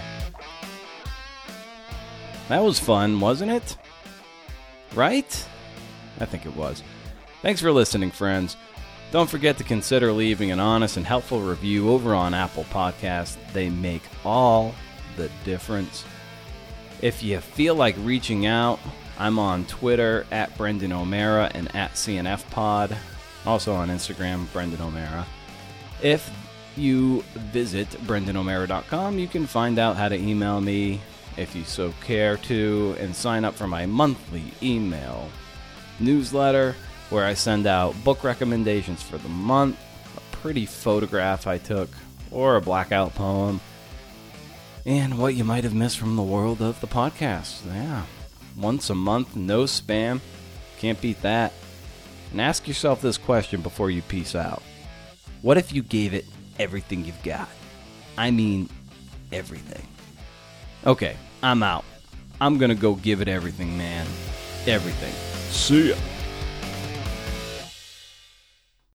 That was fun, wasn't it? Right? I think it was. Thanks for listening, friends. Don't forget to consider leaving an honest and helpful review over on Apple Podcasts. They make all the difference. If you feel like reaching out, I'm on Twitter at Brendan O'Mara and at CNFPod. Also on Instagram, Brendan O'Mara. If you visit BrendanO'Mara.com, you can find out how to email me if you so care to, and sign up for my monthly email newsletter where I send out book recommendations for the month, a pretty photograph I took, or a blackout poem, and what you might have missed from the world of the podcast. Yeah, once a month, no spam. Can't beat that. And ask yourself this question before you peace out. What if you gave it everything you've got? I mean, everything. Okay, I'm out. I'm gonna go give it everything, man. Everything. See ya.